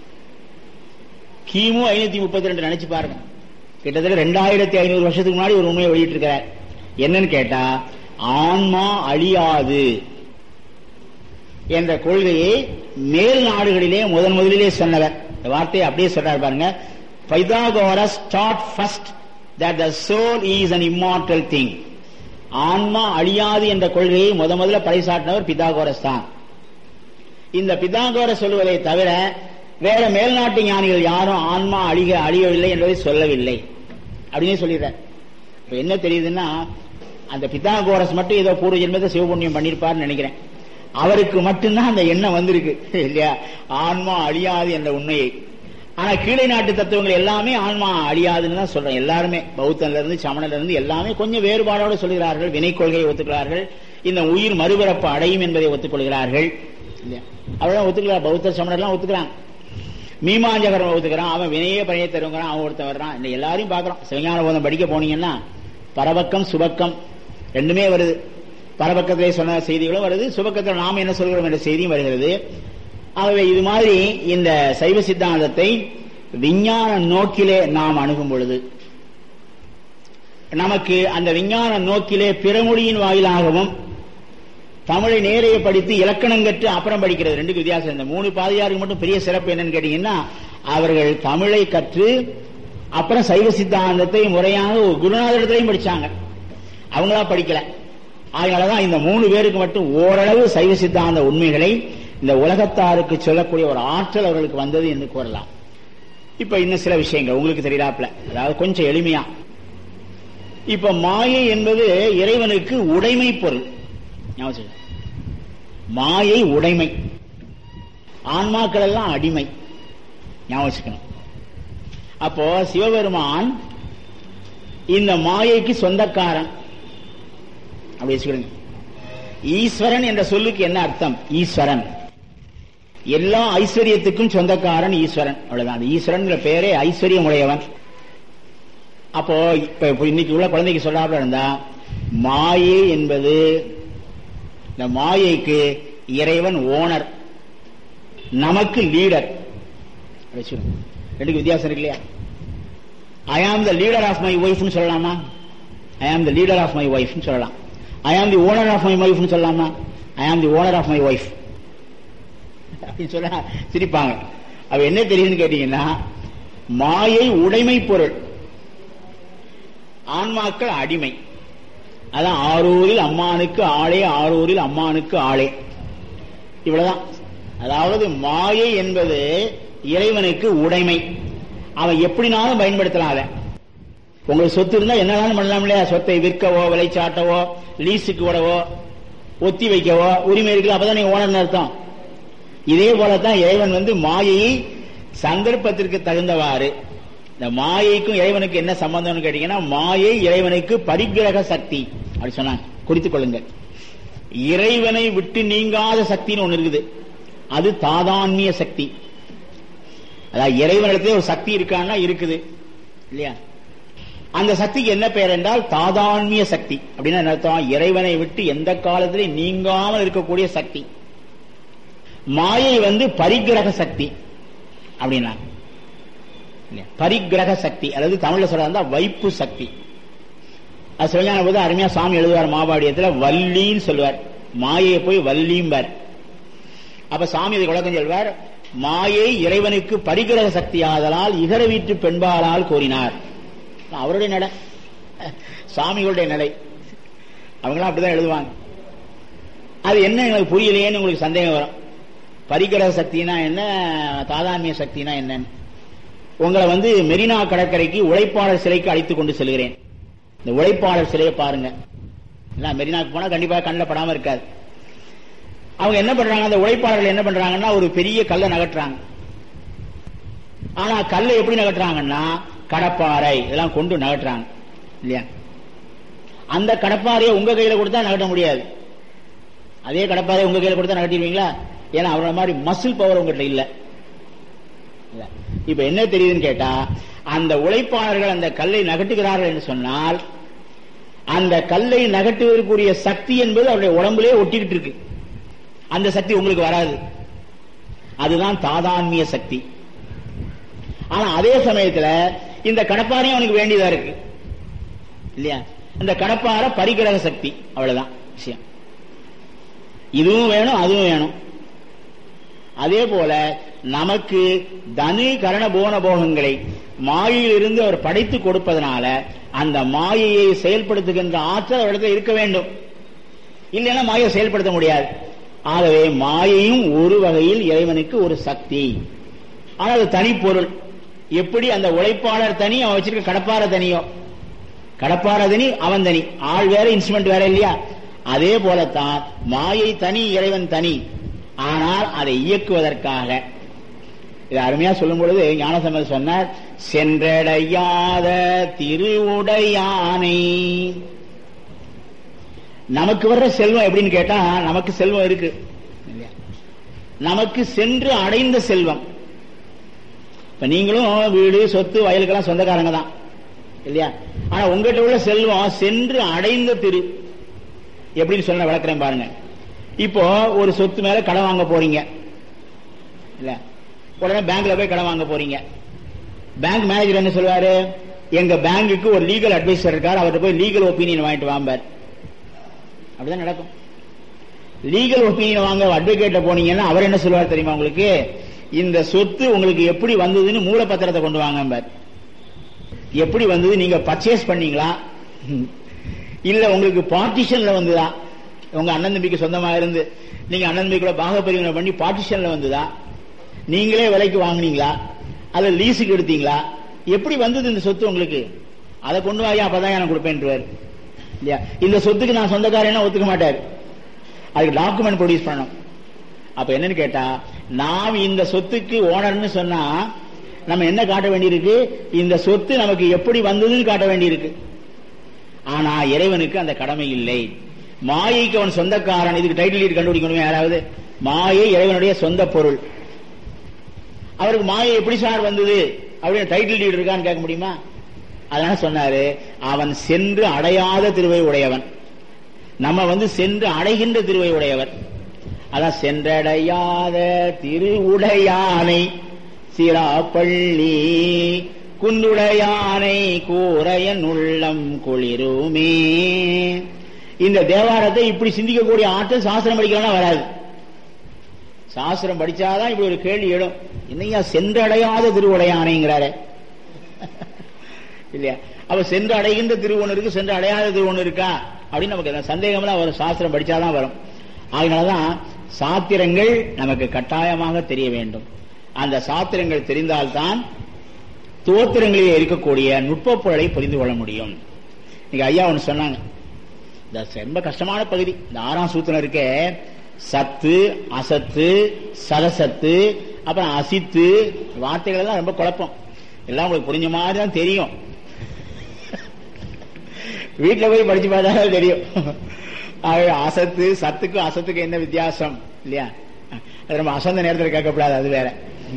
கிமு 532 நினைச்சு பாருங்க, கிட்டத்தட்ட 2500 வருஷத்துக்கு முன்னாடி ஒரு உண்மையை வெளியிட்டு இருக்கிறார். என்னன்னு கேட்டா, ஆன்மா அழியாது என்ற கொள்கையை மேல் நாடுகளிலே முதலிலே சொன்னவர். இந்த வார்த்தையை அப்படியே சொல்றாரு பாருங்க. Pythagoras taught first that the soul is an immortal thing. ஆன்மா அழியாது என்ற கொள்கையை முதல்ல பறைசாட்டினவர் பிதாகோரஸ் தான். இந்த பிதாகோரஸ் சொல்லுவதை தவிர வேற மேல்நாட்டு ஞானிகள் யாரும் ஆன்மா அழியவில்லை என்பதை சொல்லவில்லை அப்படின்னு சொல்லிடுறார். இப்ப என்ன தெரியுதுன்னா, அந்த பிதாகோரஸ் மட்டும் ஏதோ பூர்வ ஜென்மத்தை சிவபுண்ணியம் பண்ணிருப்பாருன்னு நினைக்கிறேன். அவருக்கு மட்டும்தான் அந்த எண்ணம் வந்திருக்கு இல்லையா, ஆன்மா அழியாது என்ற உண்மையை. ஆனா கீழே நாட்டு தத்துவங்கள் எல்லாமே ஆன்மா அழியாதுன்னு தான் சொல்றேன். எல்லாருமே பௌத்தன்ல இருந்து சமணர்ல இருந்து எல்லாமே கொஞ்சம் வேறுபாடோடு சொல்கிறார்கள். வினை கொள்கையை ஒத்துக்கிறார்கள், இந்த உயிர் மறுபிறப்பு அடையும் என்பதை ஒத்துக்கொள்கிறார்கள் இல்லையா. அவ்வளவுதான் ஒத்துக்கிறார். பௌத்த சமணர்லாம் ஒத்துக்கிறாங்க. மீமாஞ்சகரம் ஒத்துக்கிறான், அவன் வினையே பழைய தருங்கிறான், அவன் ஒருத்தன் வர்றான். இந்த எல்லாரையும் பாக்குறோம். சிவஞான போதம் படிக்க போனீங்கன்னா பரபக்கம் சுபக்கம் ரெண்டுமே வருது. பரபக்கத்திலே சொன்ன செய்திகளும் வருது, சுபக்கத்தில் நாம் என்ன சொல்கிறோம் என்ற செய்தியும் வருகிறது. ஆகவே இது மாதிரி இந்த சைவ சித்தாந்தத்தை விஞ்ஞான நோக்கிலே நாம் அணுகும் பொழுது நமக்கு அந்த விஞ்ஞான நோக்கிலே பிறமொழியின் வாயிலாகவும் தமிழை நேரைய படித்து இலக்கணம் கற்று அப்புறம் படிக்கிறது ரெண்டுக்கு வித்தியாசம். இந்த 3 பாதியாருக்கு மட்டும் பெரிய சிறப்பு என்னன்னு கேட்டீங்கன்னா, அவர்கள் தமிழை கற்று அப்புறம் சைவ சித்தாந்தத்தை முறையாக ஒரு குருநாதரிடத்திலையும் படிச்சாங்க, அவங்களா படிக்கல. அதனாலதான் இந்த 3 பேருக்கு மட்டும் ஓரளவு சைவ சித்தாந்த உண்மைகளை இந்த உலகத்தாருக்கு சொல்லக்கூடிய ஒரு ஆற்றல் அவர்களுக்கு வந்தது என்று கூறலாம். இப்ப இன்னும் சில விஷயங்கள் உங்களுக்கு தெரியலாப்ல, அதாவது கொஞ்சம் எளிமையா. இப்ப மாயை என்பது இறைவனுக்கு உடைமை பொருள். மாயை உடைமை, ஆன்மாக்கள் எல்லாம் அடிமை. ஞாபகம். அப்போ சிவபெருமான் இந்த மாயைக்கு சொந்தக்காரன் அப்படி வச்சுக்கிடுங்க. ஈஸ்வரன் என்ற சொல்லுக்கு என்ன அர்த்தம்? ஈஸ்வரன், எல்லா ஐஸ்வர்யத்துக்கும் சொந்தக்காரன் ஈஸ்வரன், அவ்வளவுதான். அந்த ஈஸ்வரன் பெயரே ஐஸ்வர்யம் உடையவன். அப்போ இப்ப இன்னைக்கு உள்ள குழந்தைக்கு சொல்லாம இருந்தா, மாயை என்பது இந்த மாயைக்கு இறைவன் ஓனர், நமக்கு லீடர். ரெண்டுக்கு வித்தியாசம் இருக்கு இல்லையா? I am the leader of my ஒய்ஃப்னு சொல்லலாமா? I am the leader of my ஒய்ஃப்னு சொல்லலாம். I am the owner of my ஒய்ஃப்னு சொல்லலாமா? I am the owner of my wife அப்படின்னு சொல்ல சிரிப்பாங்க. அவ என்ன தெரியுதுன்னு கேட்டீங்கன்னா, மாயை உடைமை பொருள், ஆன்மாக்கள் அடிமை. அதான் ஆரூரில் அம்மானுக்கு ஆளே, ஆரூரில் அம்மானுக்கு ஆளே, இவ்வளவுதான். அதாவது மாயை என்பது இறைவனுக்கு உடைமை, அவன் எப்படினாலும் பயன்படுத்தலாம். அதை உங்களுக்கு சொத்து இருந்தா என்னதான் பண்ணலாம் இல்லையா? சொத்தை விற்கவோ, விலைச்சாட்டவோ, லீஸுக்கு விடவோ, ஒத்தி வைக்கவோ உரிமை இருக்குல்ல, அப்பதான் நீங்க ஓனர் அர்த்தம். இதே போலத்தான் இறைவன் மாயையை சந்தர்ப்பத்திற்கு தகுந்தவாறு, இந்த மாயைக்கும் இறைவனுக்கு என்ன சம்பந்தம்னு கேட்டீங்கன்னா, மாயை இறைவனுக்கு பரிகிரக சக்தி அப்படி சொன்னாங்க, குறித்துக் கொள்ளுங்கள். இறைவனை விட்டு நீங்காத சக்தின்னு ஒண்ணு இருக்குது, அது தாதான்மிய சக்தி. அதாவது இறைவனிடத்திலே ஒரு சக்தி இருக்கான்னா இருக்குது இல்லையா? அந்த சக்திக்கு என்ன பெயர் என்றால் தாதான்மிய சக்தி. அப்படின்னா என்ன அர்த்தம்? இறைவனை விட்டு எந்த காலத்திலே நீங்காமல் இருக்கக்கூடிய சக்தி. மாயை பரிகிரக சக்தி அப்படின்னா, பரிகிரக சக்தி, அதாவது தமிழ்ல சொல்றதா வைப்பு சக்தி. அது சிவஞான போது அருமையா சாமி எழுதுவார் மாபாடியத்துல, வள்ளின்னு சொல்லுவார், மாயை போய் வள்ளிம்பார். அப்ப சாமி இதை விளக்கம் சொல்வார், மாயை இறைவனுக்கு பரிகிரக சக்தி ஆதலால் இகர வீட்டு பெண்பாலால் கோரினார். அவருடைய நடை, சாமிகளுடைய நிலை, அவங்களாம் அப்படிதான் எழுதுவாங்க. அது என்ன எனக்கு புரியலையேன்னு உங்களுக்கு சந்தேகம் வரும். பரிகிரக சக்தினா என்ன, தாதான்மிய சக்தினா என்னன்னு. உங்களை மெரினா கடற்கரைக்கு உழைப்பாளர் சிலைக்கு அழைத்துக் கொண்டு செல்கிறேன். இந்த உழைப்பாளர் சிலையை பாருங்க. மெரினாக்கு போனா கண்டிப்பா கண்ணில் படாம இருக்காது. அவங்க என்ன பண்றாங்க, அந்த உழைப்பாளர்கள் என்ன பண்றாங்கன்னா, ஒரு பெரிய கல்லை நகட்டுறாங்க. ஆனா கல்லை எப்படி நகட்டுறாங்கன்னா, கடப்பாறை இதெல்லாம் கொண்டு நகட்டுறாங்க இல்லையா? அந்த கடப்பாறையை உங்க கையில கொடுத்தா நகட்ட முடியாது. அதே கடப்பாறையை உங்க கையில கொடுத்தா நகட்டிடுவீங்களா? ஏன்னா அவரோட மாதிரி மசில் பவர் உங்ககிட்ட இல்ல. இப்ப என்ன தெரியுதுன்னு கேட்டா, அந்த உழைப்பாளர்கள் அந்த கல்லை நகட்டுகிறார்கள் என்று சொன்னால், அந்த கல்லை நகட்டுவதற்குரிய சக்தி என்பது அவருடைய உடம்புலே ஒட்டிக்கிட்டு இருக்கு. அந்த சக்தி உங்களுக்கு வராது. அதுதான் தாதான்மிய சக்தி. ஆனா அதே சமயத்துல இந்த கடப்பாறையும் அவனுக்கு வேண்டியதா இருக்கு இல்லையா? இந்த கடப்பாறை பரிகிரக சக்தி, அவ்வளவுதான் விஷயம். இதுவும் வேணும், அதுவும் வேணும். அதே போல நமக்கு தனு கரண போன போகங்களை மாயையிலிருந்து அவர் படைத்து கொடுப்பதனால அந்த மாயையை செயல்படுத்துகின்ற ஆற்றல் அவரிடத்தில் இருக்க வேண்டும். இல்லைன்னா மாயை செயல்படுத்த முடியாது. ஆகவே மாயையும் ஒரு வகையில் இறைவனுக்கு ஒரு சக்தி. ஆனால் அது தனி பொருள். எப்படி அந்த உழைப்பாளர் தனி, அவன் வச்சிருக்க கடப்பார தனியோ, கடப்பார தனி அவன் தனி, ஆள் வேற இன்ஸ்ட்ருமெண்ட் வேற இல்லையா? அதே போலத்தான் மாயை தனி, இறைவன் தனி. ஆனால் அதை இயக்குவதற்காக இது அருமையா சொல்லும் பொழுது ஞானசம்பந்தர் சொன்னார், சென்றடையாத திருவுடையானை. நமக்கு வர்ற செல்வம் எப்படின்னு கேட்டா, நமக்கு செல்வம் இருக்கு, நமக்கு சென்று அடைந்த செல்வம். இப்ப நீங்களும் வீடு சொத்து வயலுக்கெல்லாம் சொந்தக்காரங்க தான் இல்லையா? ஆனா உங்ககிட்ட உள்ள செல்வம் சென்று அடைந்த திரு. எப்படின்னு சொல்ல விளக்குறேன் பாருங்க. இப்போ ஒரு சொத்து மேல கடன் வாங்க போறீங்க இல்ல, உடனே பேங்க்ல போய் கடன் வாங்க போறீங்க. பேங்க் மேனேஜர் என்ன சொல்வாரு, எங்க பேங்குக்கு ஒரு லீகல் அட்வைசர் இருக்காரு, அவர்கிட்ட போய் லீகல் ஒப்பீனியன் வாங்கிட்டு வாம்பார். அப்படிதான் நடக்கும். லீகல் ஒப்பீனியன் வாங்க அட்வொகேட்ட போனீங்கன்னா அவர் என்ன சொல்வார் தெரியுமா உங்களுக்கு, இந்த சொத்து உங்களுக்கு எப்படி வந்ததுன்னு மூலப்பத்திரத்தை கொண்டு வாங்க. எப்படி வந்தது, நீங்க பர்ச்சேஸ் பண்ணீங்களா, இல்ல உங்களுக்கு பார்ட்டிஷன்ல வந்துதா, உங்க அண்ணன் தம்பிக்கு சொந்தமா இருந்து நீங்க அண்ணன் தம்பிக்குள்ள பாகப்பிரிவினை பண்ணி பார்ட்டிஷன்ல வந்துதா, நீங்களே விலைக்கு வாங்கினீங்களா, அல்ல லீஸுக்கு எடுத்தீங்களா, எப்படி வந்தது இந்த சொத்து உங்களுக்கு, அதை கொண்டு வாயா அப்பதான் எனக்கு கொடுப்பேன் இல்லையா? இந்த சொத்துக்கு நான் சொந்தக்காரன் ஒத்துக்க மாட்டாரு, அதுக்கு டாக்குமெண்ட் ப்ரொடியூஸ் பண்ணணும். அப்ப என்னன்னு கேட்டா, நாம் இந்த சொத்துக்கு ஓனர்னு சொன்னா நம்ம என்ன காட்ட வேண்டியிருக்கு, இந்த சொத்து நமக்கு எப்படி வந்ததுன்னு காட்ட வேண்டியிருக்கு. ஆனா இறைவனுக்கு அந்த கடமை இல்லை. மாயைக்கு அவன் சொந்தக்காரன். இதுக்கு டைட்டில் டீட் கண்டுபிடிக்கணும் யாராவது. மாயை இறைவனுடைய சொந்த பொருள். அவருக்கு மாயை எப்படி சார் வந்தது அப்படின்னு டைட்டில் டீட் இருக்கான்னு கேட்க முடியுமா? அதனால சொன்னாரு, அவன் சென்று அடையாத திருவை உடையவன், நம்ம சென்று அடைகின்ற திருவை உடையவர். அதான் சென்றடையாத திருவுடையானை சிராப்பள்ளி குந்துடையானை கூரையன் உள்ளம் குளிருமே. இந்த தேவாரத்தை இப்படி சிந்திக்கக்கூடிய ஆற்றல் சாஸ்திரம் படிக்கலாம் வராது. சாஸ்திரம் படிச்சாதான் இப்படி ஒரு கேள்வி எழும், என்னையா சென்றடையாத திருவுடையானைங்கிறாரு இல்லையா? அப்ப சென்று அடைகின்ற திருவொன்னு இருக்கு, சென்று அடையாத திருவொன்னு இருக்கா அப்படின்னு நமக்கு சந்தேகம்லாம் வரும். சாஸ்திரம் படிச்சாதான் வரும். அதனாலதான் சாத்திரங்கள் நமக்கு கட்டாயமாக தெரிய வேண்டும். அந்த சாத்திரங்கள் தெரிந்தால்தான் தோத்திரங்களிலே இருக்கக்கூடிய நுட்ப பொருளை புரிந்து கொள்ள முடியும். நீங்க ஐயா ஒன்று சொன்னாங்க, இந்த ரொம்ப கஷ்டமான பகுதி இந்த 6ஆம் சூத்திரம் இருக்கே, சத்து அசத்து சதசத்து அப்புறம் அசித்து, வார்த்தைகள் எல்லாம் ரொம்ப குழப்பம். எல்லாம் உங்களுக்கு புரிஞ்ச மாதிரி தான் தெரியும், வீட்டுல போய் படிச்சு பார்த்தா தெரியும். அசத்து சத்துக்கும் அசத்துக்கு என்ன வித்தியாசம் இல்லையா? அது நம்ம அசந்த நேரத்தில் கேட்கக்கூடாது, அது வேற.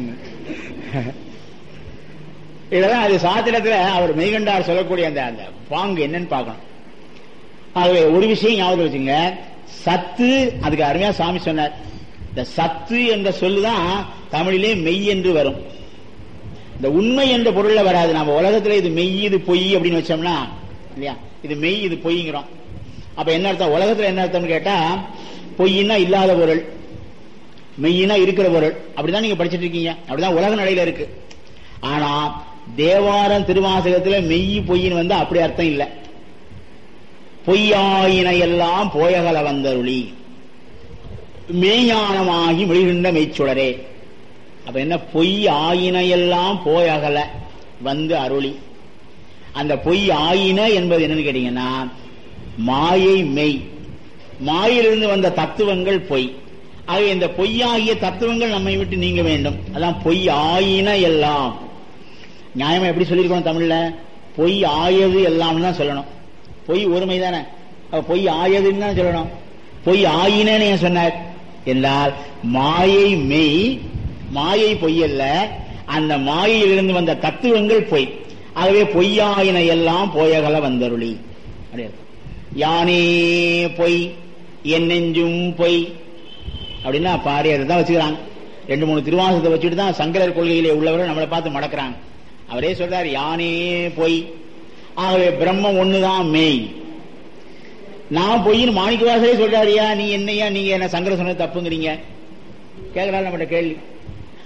இதெல்லாம் அது சாத்திரத்துல அவர் மெய்கண்டார் சொல்லக்கூடிய அந்த பாங்கு என்னன்னு பார்க்கணும். ஆகவே ஒரு விஷயம் ஞாபகம் வச்சுங்க, சத்து அதுக்கு அருமையா சாமி சொன்னார். இந்த சத்து என்ற சொல்லுதான் தமிழிலே மெய் என்று வரும். இந்த உண்மை என்ற பொருள்ல வராது. நம்ம உலகத்துல இது மெய் இது பொய் அப்படின்னு வச்சோம்னா இல்லையா, இது மெய் இது பொய்ங்கிறோம். அப்ப என்ன அர்த்தம், உலகத்துல என்ன அர்த்தம்னு கேட்டா, பொய்னா இல்லாத பொருள், மெய்யினா இருக்கிற பொருள். அப்படிதான் நீங்க படிச்சுட்டு இருக்கீங்க, அப்படிதான் உலக நடையில இருக்கு. ஆனா தேவாரம் திருவாசகத்துல மெய் பொய்ன்னு அப்படி அர்த்தம் இல்ல. பொய்யாயின எல்லாம் போயகல வந்தருளி மெய்ஞானமாகி மெய்கின்ற மெய்ச்சுடரே. அப்ப என்ன, பொய் ஆயின எல்லாம் போயகல வந்து அருளி. அந்த பொய் ஆயின என்பது என்னன்னு கேட்டீங்கன்னா, மாயை மெய், மாயிலிருந்து வந்த தத்துவங்கள் பொய். ஆக இந்த பொய்யாகிய தத்துவங்கள் நம்மை விட்டு நீங்க வேண்டும். அதான் பொய் ஆயின எல்லாம். நியாயமா எப்படி சொல்லியிருக்கோம் தமிழ்ல, பொய் ஆயது எல்லாம் தான் சொல்லணும். பொய் ஒருமை தானே, பொய் ஆயதுன்னு தான் சொல்லணும். பொய் ஆயினன்னு ஏன் சொன்னார் என்றால், மாயை மெய், மாயை பொய் அல்ல, அந்த மாயையிலிருந்து வந்த தத்துவங்கள் பொய். ஆகவே பொய்யாயின எல்லாம் போயகல வந்தருளி. யானே பொய் என் நெஞ்சும் பொய் அப்படின்னா பாரி அதுதான் வச்சுக்கிறாங்க. 2-3 திருவாசகத்தை வச்சுட்டு தான் சங்கரர் கொள்கையிலே உள்ளவர்கள் நம்மளை பார்த்து மடக்கிறாங்க. அவரே சொல்றார் யானே பொய். ஆகவே பிரம்மம் ஒண்ணுதான் மெய். நான் பொய்ன்னு மாணிக்கவாசலே சொல்றாருயா, நீ என்னையா நீங்க என்ன சங்கர சொன்னது தப்புங்கிறீங்க கேட்கிறாரு நம்மகிட்ட கேள்வி.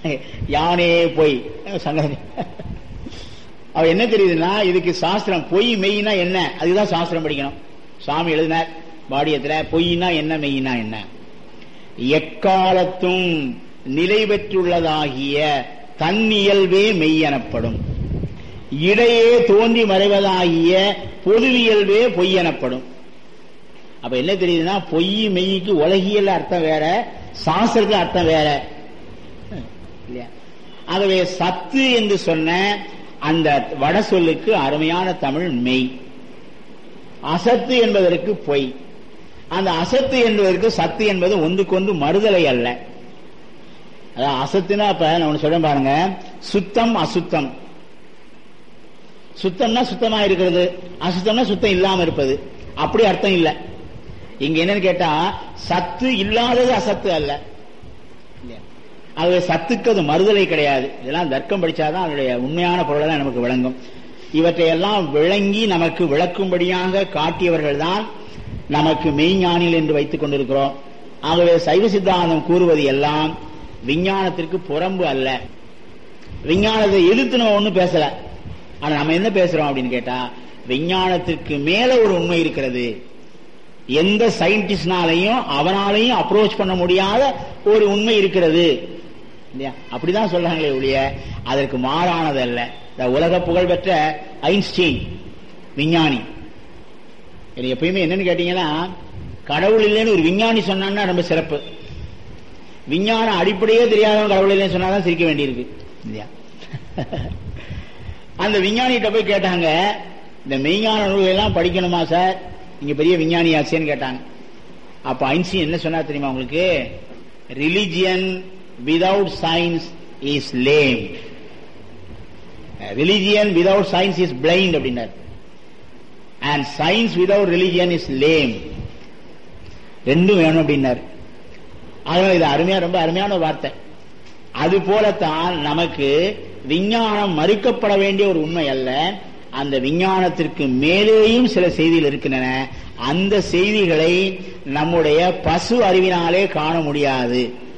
யானே பொய் சங்கதி. அவ என்ன தெரியுதுன்னா, இதுக்கு சாஸ்திரம் பொய் மெய்னா என்ன, அதுதான் சாஸ்திரம் படிக்கணும். சுவாமி எழுதினார் பாடியத்துல, பொய்னா என்ன மெய்னா என்ன. எக்காலத்தும் நிலை பெற்றுள்ளதாகிய தன்னியல்பே மெய் எனப்படும், இடையே தோன்றி மறைவதாகிய பொதுவியல்பே பொய் எனப்படும். அப்ப என்ன தெரியுதுன்னா, பொய் மெய்க்கு உலகியல் அர்த்தம் வேற, சாஸ்திரத்துல அர்த்தம் வேற. ஆகவே சத்து என்று சொன்ன அந்த வட சொல்லுக்கு அருமையான தமிழ் மெய், அசத்து என்பதற்கு பொய். அந்த அசத்து என்பதற்கு சத்து என்பது ஒன்றுக்கொன்று மறுதலை அல்ல. அதான் அசத்துனா, இப்ப நான் சொல்றேன் பாருங்க, சுத்தம் அசுத்தம். சுத்தம்னா சுத்தமா இருக்கிறது, அசுத்தம்னா சுத்தம் இல்லாம இருப்பது, அப்படி அர்த்தம் இல்ல. இங்க என்னன்னு கேட்டா, சத்து இல்லாதது அசத்து அல்ல. ஆகவே சத்துக்கு அது மறுதலை கிடையாது. இதெல்லாம் தர்க்கம் படிச்சாதான் அதனுடைய உண்மையான பொருளை தான் நமக்கு விளங்கும். இவற்றையெல்லாம் விளங்கி நமக்கு விளக்கும்படியாக காட்டியவர்கள் தான் நமக்கு மெய்ஞானிகள் என்று வைத்துக் கொண்டிருக்கிறோம். ஆகவே சைவ சித்தாந்தம் கூறுவது எல்லாம் விஞ்ஞானத்திற்கு புறம்பு அல்ல. விஞ்ஞானத்தை எதிர்த்து நம்ம ஒன்னும் பேசல. ஆனா நம்ம என்ன பேசுறோம் அப்படின்னு கேட்டா, விஞ்ஞானத்திற்கு மேல ஒரு உண்மை இருக்கிறது, எந்த சயின்டிஸ்ட்னாலையும் அவனாலையும் அப்ரோச் பண்ண முடியாத ஒரு உண்மை இருக்கிறது. அப்படிதான் சொல்றாங்களே ஒழிய அதற்கு மாறானது அல்ல. உலக புகழ் பெற்ற ஐன்ஸ்டீன் விஞ்ஞானி, எப்பயுமே என்னன்னு கேட்டீங்கன்னா, கடவுள் இல்லைன்னு ஒரு விஞ்ஞானி சொன்னான்னா ரொம்ப சிறப்பு. விஞ்ஞான அடிப்படையே தெரியாதவன் கடவுள் இல்லைன்னு சொன்னாதான் சிரிக்க வேண்டியிருக்கு இல்லையா. அந்த விஞ்ஞானிகிட்ட போய் கேட்டாங்க, இந்த மெய்ஞான நூல்கள் எல்லாம் படிக்கணுமா சார், நீங்க பெரிய விஞ்ஞானி ஆச்சேன்னு கேட்டாங்க. அப்ப ஐன்ஸ்டீன் என்ன சொன்னா தெரியுமா உங்களுக்கு? Religion without science is lame, religion without science is blind அப்படின்னார், and science without religion is lame. ரெண்டும் வேணும் அப்படின்னார். அதனால இது அருமையா, ரொம்ப அருமையான வார்த்தை. அது போலத்தான் நமக்கு விஞ்ஞானம் மறுக்கப்பட வேண்டிய ஒரு உண்மை அல்ல. அந்த விஞ்ஞானத்திற்கு மேலேயும் சில செய்திகள் இருக்கின்றன. அந்த செய்திகளை நம்முடைய பசு அறிவினாலே காண முடியாது.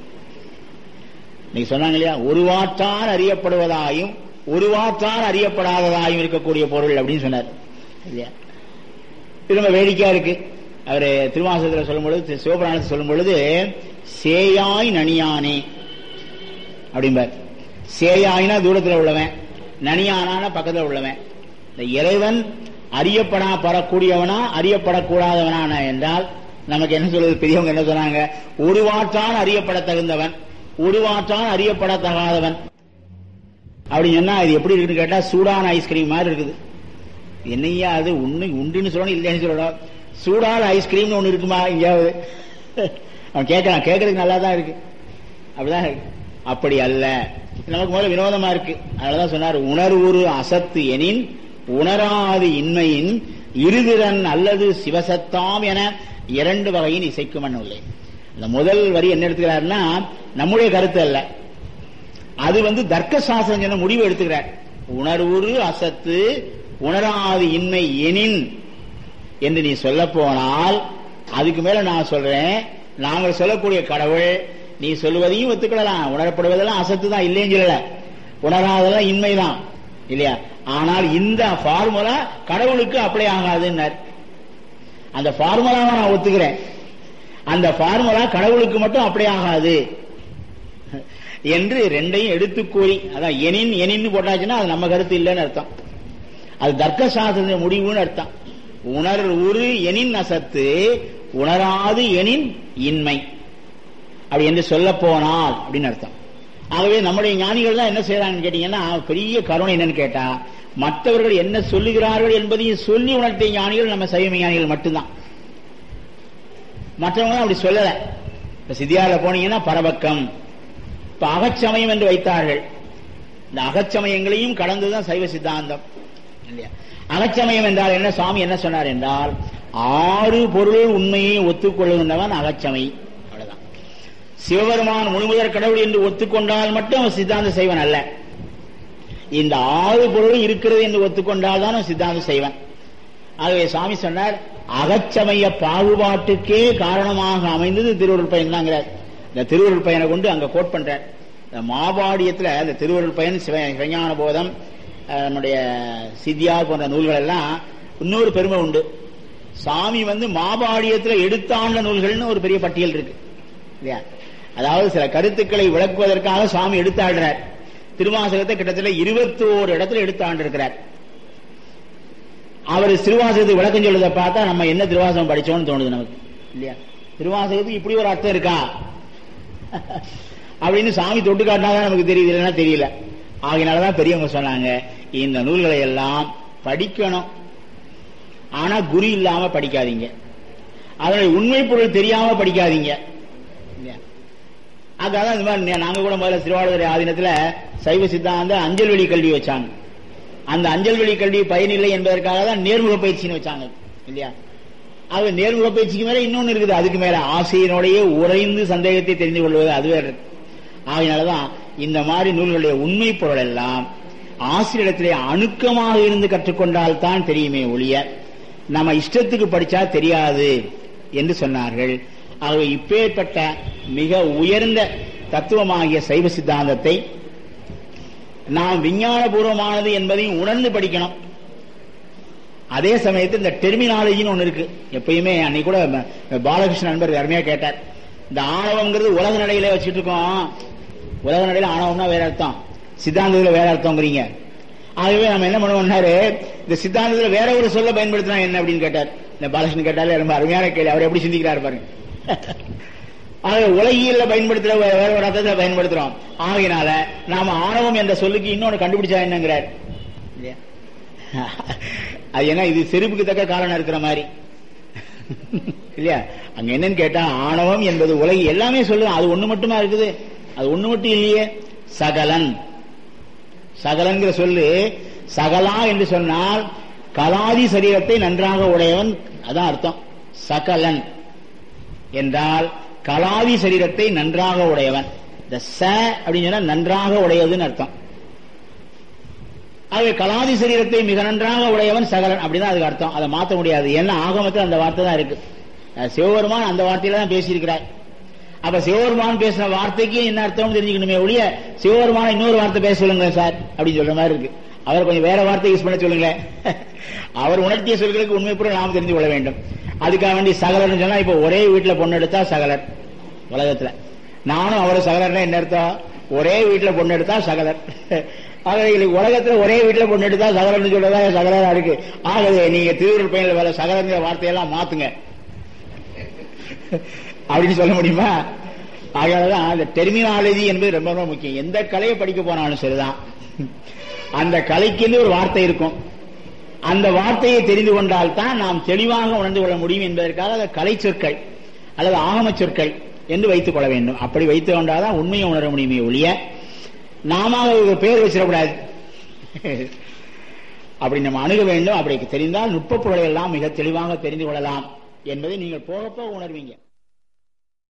நீங்க சொன்னாங்க இல்லையா, ஒருவாற்றால் அறியப்படுவதாயும் ஒருவாற்றால் அறியப்படாததாயும் இருக்கக்கூடிய பொருள் அப்படின்னு சொன்னார் இல்லையா. இது ரொம்ப வேடிக்கையா இருக்கு. அவரு திருவாசகத்தில் சொல்லும் பொழுது, சிவபுராணத்தில் சொல்லும் பொழுது, சேயாய் நனியானே அப்படிம்பார். சேயாயினா தூரத்தில் உள்ளவன், நனியானான பக்கத்தில் உள்ளவன். இந்த இறைவன் அறியப்படக்கூடியவனா அறியப்படக்கூடாதவனான என்றால் நமக்கு என்ன சொல்றது, பெரியவங்க என்ன சொன்னாங்க, ஒருவாற்றால் அறியப்பட தகுந்தவன், ஒருவாற்றால் அறியப்படத்தகாதவன் அப்படின்னு சொன்னா இது எப்படி இருக்குன்னு கேட்டா, சூடான ஐஸ்கிரீம் மாதிரி இருக்குது. என்னையா அது உண்டுன்னு சொல்லணும், இல்லைன்னு சொல்லணும். சூடான ஐஸ்கிரீம்னு ஒண்ணு இருக்குமா எங்கேயாவது? அவன் கேட்கறான், கேட்கறதுக்கு நல்லா தான் இருக்கு, அப்படிதான் இருக்கு. அப்படி அல்ல, நமக்கு முதல்ல வினோதமா இருக்கு. அதனாலதான் சொன்னார், உணர்வுரு அசத்து எனின் உணராது இன்மையின் இருதிறன் அல்லது சிவசத்தாம் என இரண்டு வகையின் இசைக்குமன் இல்லை. இந்த முதல் வரி என்ன எடுத்துக்கிறாருன்னா, நம்முடைய கருத்து அல்ல, அது தர்க்க சாஸ்திரம் சொன்ன முடிவு எடுத்துக்கிறார். உணர்வுரு அசத்து உணராது இன்மை எனின் என்று நீ சொல்ல போனால், அதுக்கு மேல நான் சொல்றேன், நாங்கள் சொல்லக்கூடிய கடவுள் நீ சொல்லுவதையும் ஒத்துக்கலாம், உணரப்படுவதெல்லாம் அசத்து தான், இல்லைன்னு சொல்லல, உணராதெல்லாம் இன்மைதான் இல்லையா. ஆனால் இந்த ஃபார்முலா கடவுளுக்கு அப்ளை ஆகாதுன்னார். அந்த ஃபார்முலாவை நான் ஒத்துக்கிறேன், அந்த ஃபார்முலா கடவுளுக்கு மட்டும் அப்ளை ஆகாது என்று ரெண்டையும் எடுத்து கூறி, அதான் எனின் எனின்னு போட்டாச்சுன்னா அது நம்ம கருத்து இல்லைன்னு அர்த்தம், அது தர்க்க சாஸ்திர முடிவுன்னு அர்த்தம். உணர் உரு எனின் அசத்து உணராது எனின் இன்மை அப்படி என்று சொல்ல போனால் அப்படின்னு அர்த்தம். ஆகவே நம்முடைய ஞானிகள் தான் என்ன செய்யறாங்கன்னு கேட்டீங்கன்னா, பெரிய கருணை என்னன்னு கேட்டா, மற்றவர்கள் என்ன சொல்லுகிறார்கள் என்பதையும் சொல்லி உணர்த்திய ஞானிகள் நம்ம சைவ ஞானிகள் மட்டும்தான். மற்றவங்க அப்படி சொல்லல. இப்ப சித்தியாரில் போனீங்கன்னா பரபக்கம், இப்ப அகச்சமயம் என்று வைத்தார்கள். இந்த அகச்சமயங்களையும் கடந்துதான் சைவ சித்தாந்தம் இல்லையா. அகச்சமயம் என்றால் என்ன, சுவாமி என்ன சொன்னார் என்றால், 6 பொருள் உண்மையை ஒத்துக்கொள்ளுகின்றவன் அகச்சமை. சிவபெருமான் முழுமுதற் கடவுள் என்று ஒத்துக்கொண்டால் மட்டும் அவன் சித்தாந்த செய்வன் அல்ல, இந்த 6 பொருளும் இருக்கிறது என்று ஒத்துக்கொண்டால் தான் சித்தாந்த செய்வன். ஆகவே சுவாமி சொன்னார், அகச்சமய பாகுபாட்டுக்கே காரணமாக அமைந்தது திருவருள் பயன் தாங்கிறார். இந்த திருவருள் பயனை கொண்டு அங்க கோட் பண்றார். மாபாடியத்துல இந்த திருவருள் பயன், சிவஞான போதம், நம்முடைய சித்தியா போன்ற நூல்கள் எல்லாம் இன்னொரு பெருமை உண்டு. சாமி மாபாடியத்துல எடுத்தாண்ட நூல்கள்னு ஒரு பெரிய பட்டியல் இருக்கு இல்லையா? அதாவது சில கருத்துக்களை விளக்குவதற்காக சாமி எடுத்தாடுறார். திருவாசகத்தை கிட்டத்தட்ட 21 இடத்துல எடுத்தாண்டு இருக்கிறார். அவர் திருவாசகத்துக்கு விளக்கம் சொல்றதை பார்த்தா நம்ம என்ன திருவாசகம் படிச்சோம்னு தோணுது நமக்கு இல்லையா? திருவாசகத்துக்கு இப்படி ஒரு அர்த்தம் இருக்கா அப்படின்னு சாமி தொட்டு காட்டினாதான் நமக்கு தெரியுது, இல்லைன்னா தெரியல. ஆகினாலதான் பெரியவங்க சொன்னாங்க, இந்த நூல்களை எல்லாம் படிக்கணும், ஆனா குரு இல்லாம படிக்காதீங்க, அதனுடைய உண்மை பொருள் தெரியாம படிக்காதீங்க. அதான் இந்த மாதிரி நாங்க கூட முதல்ல திருவாவடுதுறை ஆதீனத்துல சைவ சித்தாந்த அஞ்சல் வெளி கல்வி வச்சாங்க. அந்த அஞ்சல் வெளி கல்வி பயனில்லை என்பதற்காக தான் நேர்முக பயிற்சின்னு வச்சாங்க இல்லையா? அது நேர்முக பயிற்சிக்கு மேல இன்னொன்னு இருக்குது, அதுக்கு மேல ஆசிரியனுடைய உறைந்து சந்தேகத்தை தெரிந்து கொள்வது, அதுவே இருக்கு. ஆகையினாலதான் இந்த மாதிரி நூல்களுடைய உண்மை பொருள் எல்லாம் ஆசிரியரிடத்திலே அணுக்கமாக இருந்து கற்றுக்கொண்டால் தான் தெரியுமே ஒழிய நம்ம இஷ்டத்துக்கு படிச்சா தெரியாது என்று சொன்னார்கள். ஆகவே இப்பேற்பட்ட மிக உயர்ந்த தத்துவமாகிய சைவ சித்தாந்தத்தை நாம் விஞ்ஞானபூர்வமானது என்பதையும் உணர்ந்து படிக்கணும். அதே சமயத்தில் இந்த டெர்மினாலஜின்னு ஒண்ணு இருக்கு. எப்பயுமே அன்னைக்கு கூட பாலகிருஷ்ணன் நண்பர் அருமையா கேட்டார், இந்த ஆணவம்ங்கிறது உலக நடையில வச்சுட்டு இருக்கோம், உலக நடையில ஆணவம்னா வேற அர்த்தம், சித்தாந்தத்துல வேற அர்த்தம்ங்கிறீங்க. ஆகவே நம்ம என்ன பண்ணுவோம்னாரு, இந்த சித்தாந்தத்துல வேற ஒரு சொல்ல பயன்படுத்தினா என்ன அப்படின்னு கேட்டார். இந்த பாலகிருஷ்ணன் கேட்டாலே ரொம்ப அருமையான கேள்வி, அவர் எப்படி சிந்திக்கிறார் பாருங்க. உலகியல்ல பயன்படுத்துற வேற ஒரு அர்த்தத்தை பயன்படுத்துறோம். ஆகையினால நாம ஆணவம் என்ற சொல்லுக்கு இன்னொன்னு கண்டுபிடிச்சா என்னங்கிறார். அது என்ன, இது செருப்புக்கு தக்க காரணம் இருக்கிற மாதிரி இல்லையா? அங்க என்னன்னு கேட்டா, ஆணவம் என்பது உலகி எல்லாமே சொல்லுவோம், அது ஒண்ணு மட்டுமா இருக்குது? அது ஒண்ணு மட்டும் இல்லையே. சகலன், சகலன்கிற சொல்லு சகலா என்று சொன்னால் கலாதி சரீரத்தை நன்றாக உடையவன், அதான் அர்த்தம். சகலன் என்றால் கலாதி சரீரத்தை நன்றாக உடையவன். இந்த ச அப்படின்னு சொன்னா நன்றாக உடையதுன்னு அர்த்தம். ஆகவே கலாதி சரீரத்தை மிக நன்றாக உடையவன் சகலன் அப்படிதான் அதுக்கு அர்த்தம். அதை மாற்ற முடியாது. ஏன்னா ஆகமத்தில் அந்த வார்த்தை தான் இருக்கு. சிவபெருமான் அந்த வார்த்தையில தான் பேசியிருக்கிறார். அப்ப சிவபெருமான் பேசின வார்த்தைக்கு என்ன அர்த்தம் தெரிஞ்சுக்கணுமே ஒழிய சிவபெருமான இன்னொரு வார்த்தை பேச சொல்லுங்க சார் அப்படின்னு சொல்ற மாதிரி இருக்கு. அவர் கொஞ்சம் வேற வார்த்தை யூஸ் பண்ண சொல்லுங்க. அவர் உணர்த்திய சொல்களுக்கு உண்மை பொருள் நாம் தெரிந்து கொள்ள வேண்டும். அதுக்காக வேண்டி சகலர்னு சொன்னா, இப்ப ஒரே வீட்டுல பொண்ணு எடுத்தா சகலர். உலகத்துல நானும் அவரும் சகலர்னா என்ன அர்த்தம்? ஒரே வீட்டுல பொண்ணு எடுத்தா சகலர். ஆகவே உலகத்துல ஒரே வீட்டுல பொண்ணு எடுத்தா சகலர்னு சொல்றதா சகலரா இருக்கு. ஆகவே நீங்க திருவருள் பயனில் வேலை சகலங்கிற வார்த்தையெல்லாம் மாத்துங்க அப்படின்னு சொல்ல முடியுமா? ஆகையாலதான் அந்த டெர்மினாலஜி என்பது ரொம்ப ரொம்ப முக்கியம். எந்த கலையை படிக்க போனாலும் சரிதான், அந்த கலைக்கு ஒரு வார்த்தை இருக்கும். அந்த வார்த்தையை தெரிந்து கொண்டால் தான் நாம் தெளிவாக உணர்ந்து கொள்ள முடியும் என்பதற்காக அந்த கலை சொற்கள் அல்லது ஆகம சொற்கள் என்று வைத்துக் கொள்ள வேண்டும். அப்படி வைத்துக் கொண்டால்தான் உண்மையை உணர முடியுமே ஒழிய நாம ஒரு பேர் வச்சிடக்கூடாது. அப்படி நம்ம அணுக வேண்டும். அப்படி தெரிந்தால் நுட்ப பொருளை எல்லாம் மிக தெளிவாக தெரிந்து கொள்ளலாம் என்பதை நீங்கள் போக போக உணர்வீங்க.